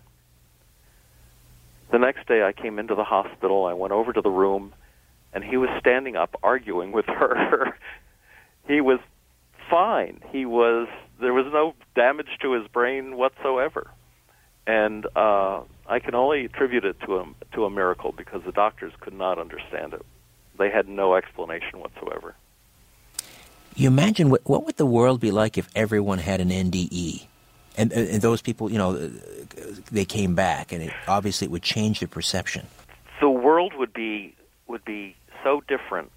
The next day I came into the hospital. I went over to the room, and he was standing up arguing with her. He was fine. There was no damage to his brain whatsoever. And I can only attribute it to a miracle, because the doctors could not understand it. They had no explanation whatsoever. You imagine what would the world be like if everyone had an NDE, and those people, they came back, and obviously it would change their perception. The world would be so different.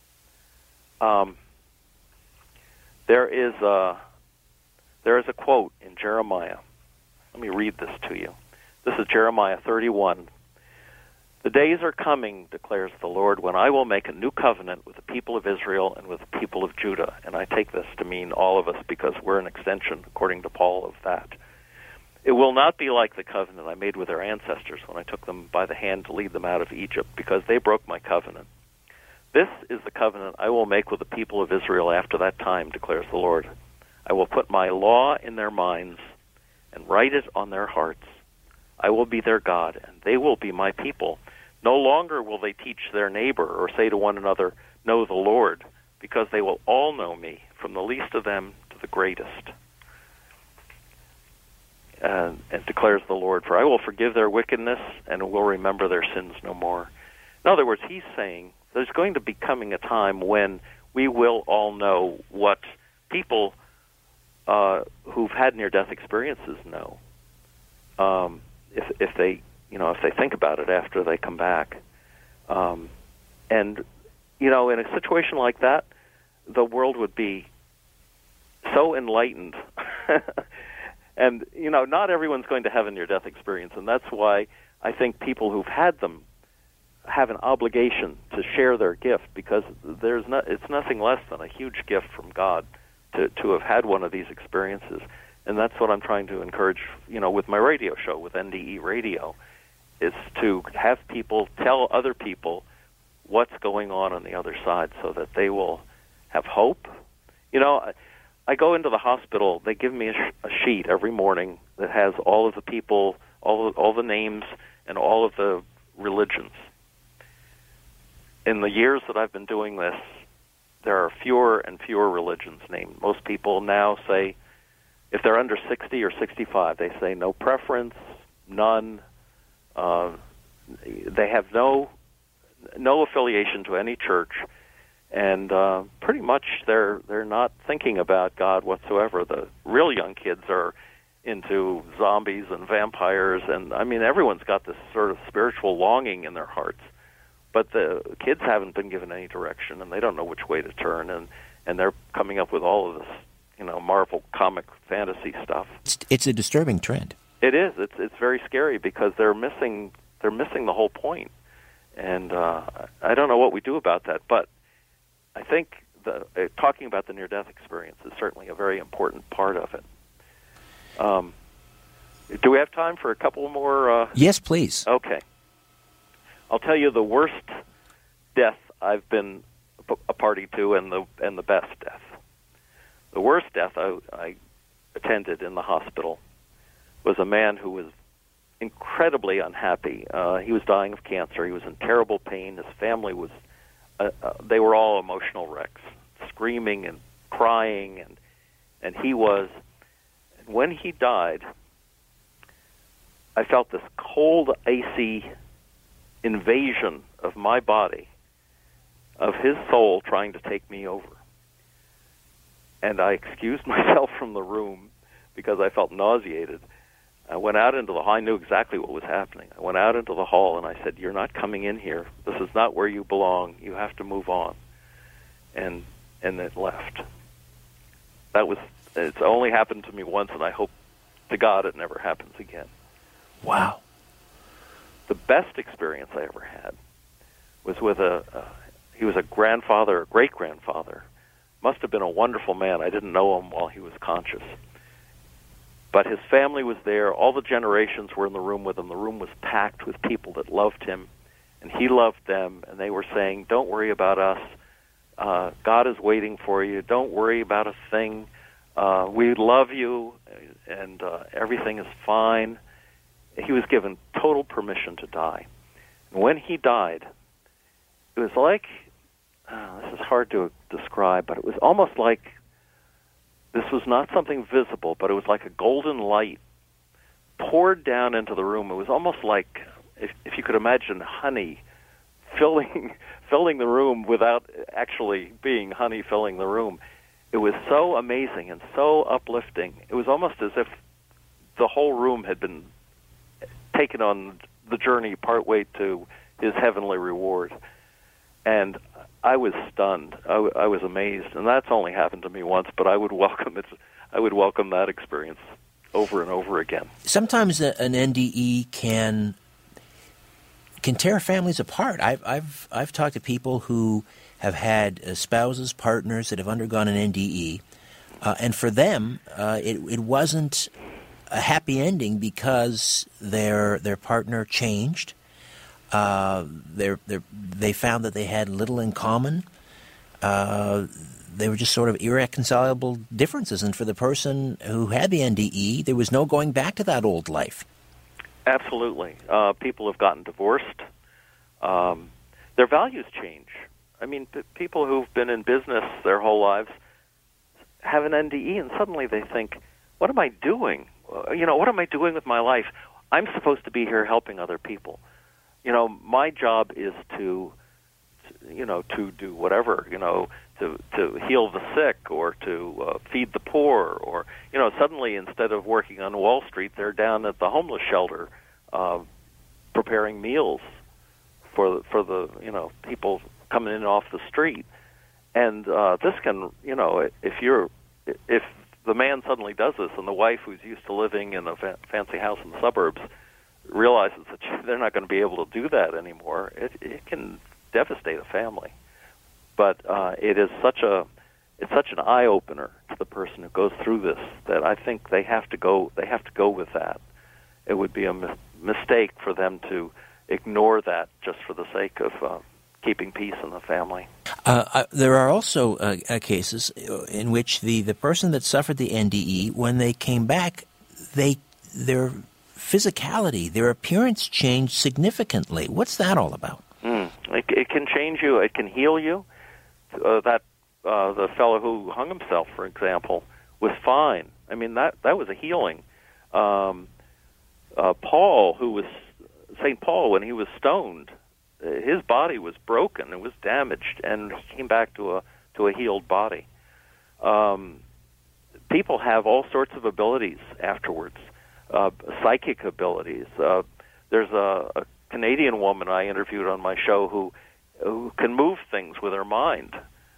There is a quote in Jeremiah. Let me read this to you. This is Jeremiah 31. The days are coming, declares the Lord, when I will make a new covenant with the people of Israel and with the people of Judah. And I take this to mean all of us, because we're an extension, according to Paul, of that. It will not be like the covenant I made with their ancestors when I took them by the hand to lead them out of Egypt, because they broke my covenant. This is the covenant I will make with the people of Israel after that time, declares the Lord. I will put my law in their minds and write it on their hearts. I will be their God, and they will be my people. No longer will they teach their neighbor or say to one another, know the Lord, because they will all know me, from the least of them to the greatest. And declares the Lord, for I will forgive their wickedness and will remember their sins no more. In other words, he's saying there's going to be coming a time when we will all know what people who've had near-death experiences know, if they think about it after they come back. And in a situation like that, the world would be so enlightened. And, not everyone's going to have a near-death experience, and that's why I think people who've had them have an obligation to share their gift, because it's nothing less than a huge gift from God to have had one of these experiences. And that's what I'm trying to encourage, with my radio show, with NDE Radio, is to have people tell other people what's going on the other side, so that they will have hope. I go into the hospital. They give me a sheet every morning that has all of the people, all the names, and all of the religions. In the years that I've been doing this, there are fewer and fewer religions named. Most people now say, if they're under 60 or 65, they say no preference, none. They have no affiliation to any church, and pretty much they're not thinking about God whatsoever. The real young kids are into zombies and vampires, and I mean, everyone's got this sort of spiritual longing in their hearts, but the kids haven't been given any direction, and they don't know which way to turn, and they're coming up with all of this, Marvel comic fantasy stuff. It's a disturbing trend. It is. It's very scary because they're missing the whole point, and I don't know what we do about that. But I think talking about the near-death experience is certainly a very important part of it. Do we have time for a couple more? Yes, please. Okay. I'll tell you the worst death I've been a party to, and the best death. The worst death I attended in the hospital was a man who was incredibly unhappy. He was dying of cancer. He was in terrible pain. His family was, they were all emotional wrecks, screaming and crying, and he was. And when he died, I felt this cold, icy invasion of my body, of his soul trying to take me over. And I excused myself from the room because I felt nauseated. I went out into the hall. I knew exactly what was happening. I went out into the hall and I said, "You're not coming in here. This is not where you belong. You have to move on." And it left. It's only happened to me once, and I hope to God it never happens again. Wow. The best experience I ever had was with he was a grandfather, a great-grandfather. Must have been a wonderful man. I didn't know him while he was conscious. But his family was there. All the generations were in the room with him. The room was packed with people that loved him, and he loved them, and they were saying, "Don't worry about us. God is waiting for you. Don't worry about a thing. We love you, and everything is fine." He was given total permission to die. And when he died, it was like, this is hard to describe, but it was almost like this was not something visible, but it was like a golden light poured down into the room. It was almost like, if you could imagine honey filling the room without actually being honey filling the room. It was so amazing and so uplifting. It was almost as if the whole room had been taken on the journey partway to his heavenly reward. And I was stunned. I was amazed, and that's only happened to me once. But I would welcome it. I would welcome that experience over and over again. Sometimes an NDE can tear families apart. I've talked to people who have had spouses, partners that have undergone an NDE, and for them, it wasn't a happy ending because their partner changed. They found that they had little in common. They were just sort of irreconcilable differences. And for the person who had the NDE, there was no going back to that old life. Absolutely. People have gotten divorced. Their values change. I mean, people who've been in business their whole lives have an NDE, and suddenly they think, what am I doing? What am I doing with my life? I'm supposed to be here helping other people. My job is to do whatever, to heal the sick or to feed the poor, or, suddenly instead of working on Wall Street, they're down at the homeless shelter preparing meals for the people coming in off the street. And this can, if the man suddenly does this, and the wife, who's used to living in a fancy house in the suburbs, realizes that they're not going to be able to do that anymore, it can devastate a family. But it's such an eye opener to the person who goes through this that I think they have to go with that. It would be a mistake for them to ignore that just for the sake of keeping peace in the family. There are also cases in which the person that suffered the NDE, when they came back, their physicality, their appearance changed significantly. What's that all about? It can change you. It can heal you. The fellow who hung himself, for example, was fine. I mean, that was a healing. St. Paul, when he was stoned, his body was broken. It was damaged, and he came back to a healed body. people have all sorts of abilities afterwards, psychic abilities. There's a Canadian woman I interviewed on my show who can move things with her mind.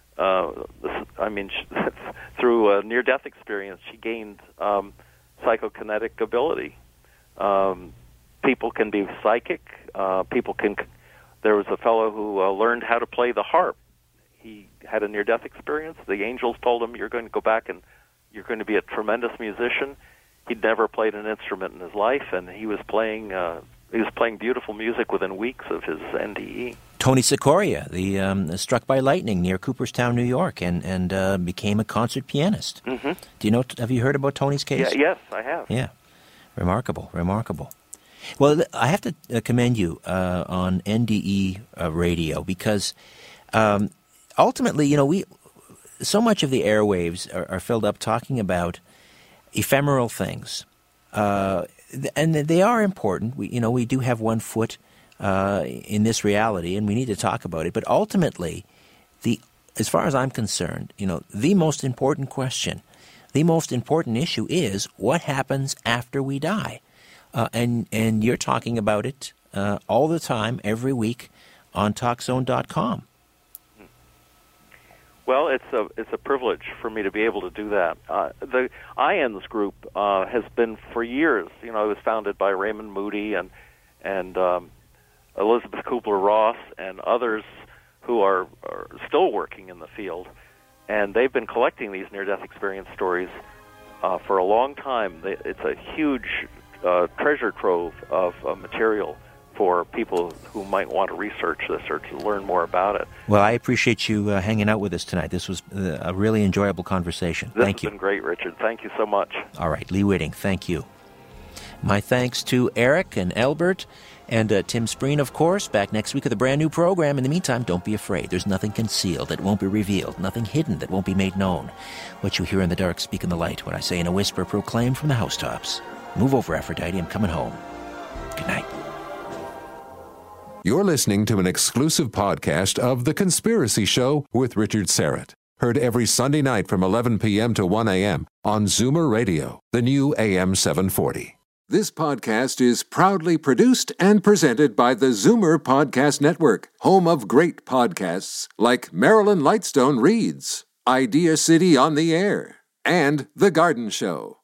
Through a near-death experience, she gained psychokinetic ability. People can be psychic. There was a fellow who learned how to play the harp. He had a near-death experience. The angels told him, "You're going to go back and you're going to be a tremendous musician." He'd never played an instrument in his life, and he was playing beautiful music within weeks of his NDE. Tony Sikoria, the struck by lightning near Cooperstown, New York, and became a concert pianist. Mm-hmm. Do you know? Have you heard about Tony's case? Yes, I have. Yeah, remarkable. Well, I have to commend you on NDE radio because ultimately, so much of the airwaves are filled up talking about ephemeral things, and they are important. We do have one foot in this reality, and we need to talk about it. But ultimately, as far as I'm concerned, the most important question, the most important issue is what happens after we die. And you're talking about it all the time, every week, on TalkZone.com. Well, it's a privilege for me to be able to do that. The IANS group has been for years. It was founded by Raymond Moody and Elizabeth Kubler-Ross and others who are still working in the field, and they've been collecting these near-death experience stories for a long time. It's a huge treasure trove of material for people who might want to research this or to learn more about it. Well, I appreciate you hanging out with us tonight. This was a really enjoyable conversation. Thank you. This has been great, Richard. Thank you so much. All right, Lee Whitting, thank you. My thanks to Eric and Albert and Tim Spreen, of course. Back next week with a brand new program. In the meantime, don't be afraid. There's nothing concealed that won't be revealed, nothing hidden that won't be made known. What you hear in the dark, speak in the light. What I say in a whisper, proclaim from the housetops. Move over, Aphrodite. I'm coming home. Good night. You're listening to an exclusive podcast of The Conspiracy Show with Richard Syrett. Heard every Sunday night from 11 p.m. to 1 a.m. on Zoomer Radio, the new AM 740. This podcast is proudly produced and presented by the Zoomer Podcast Network, home of great podcasts like Marilyn Lightstone Reads, Idea City on the Air, and The Garden Show.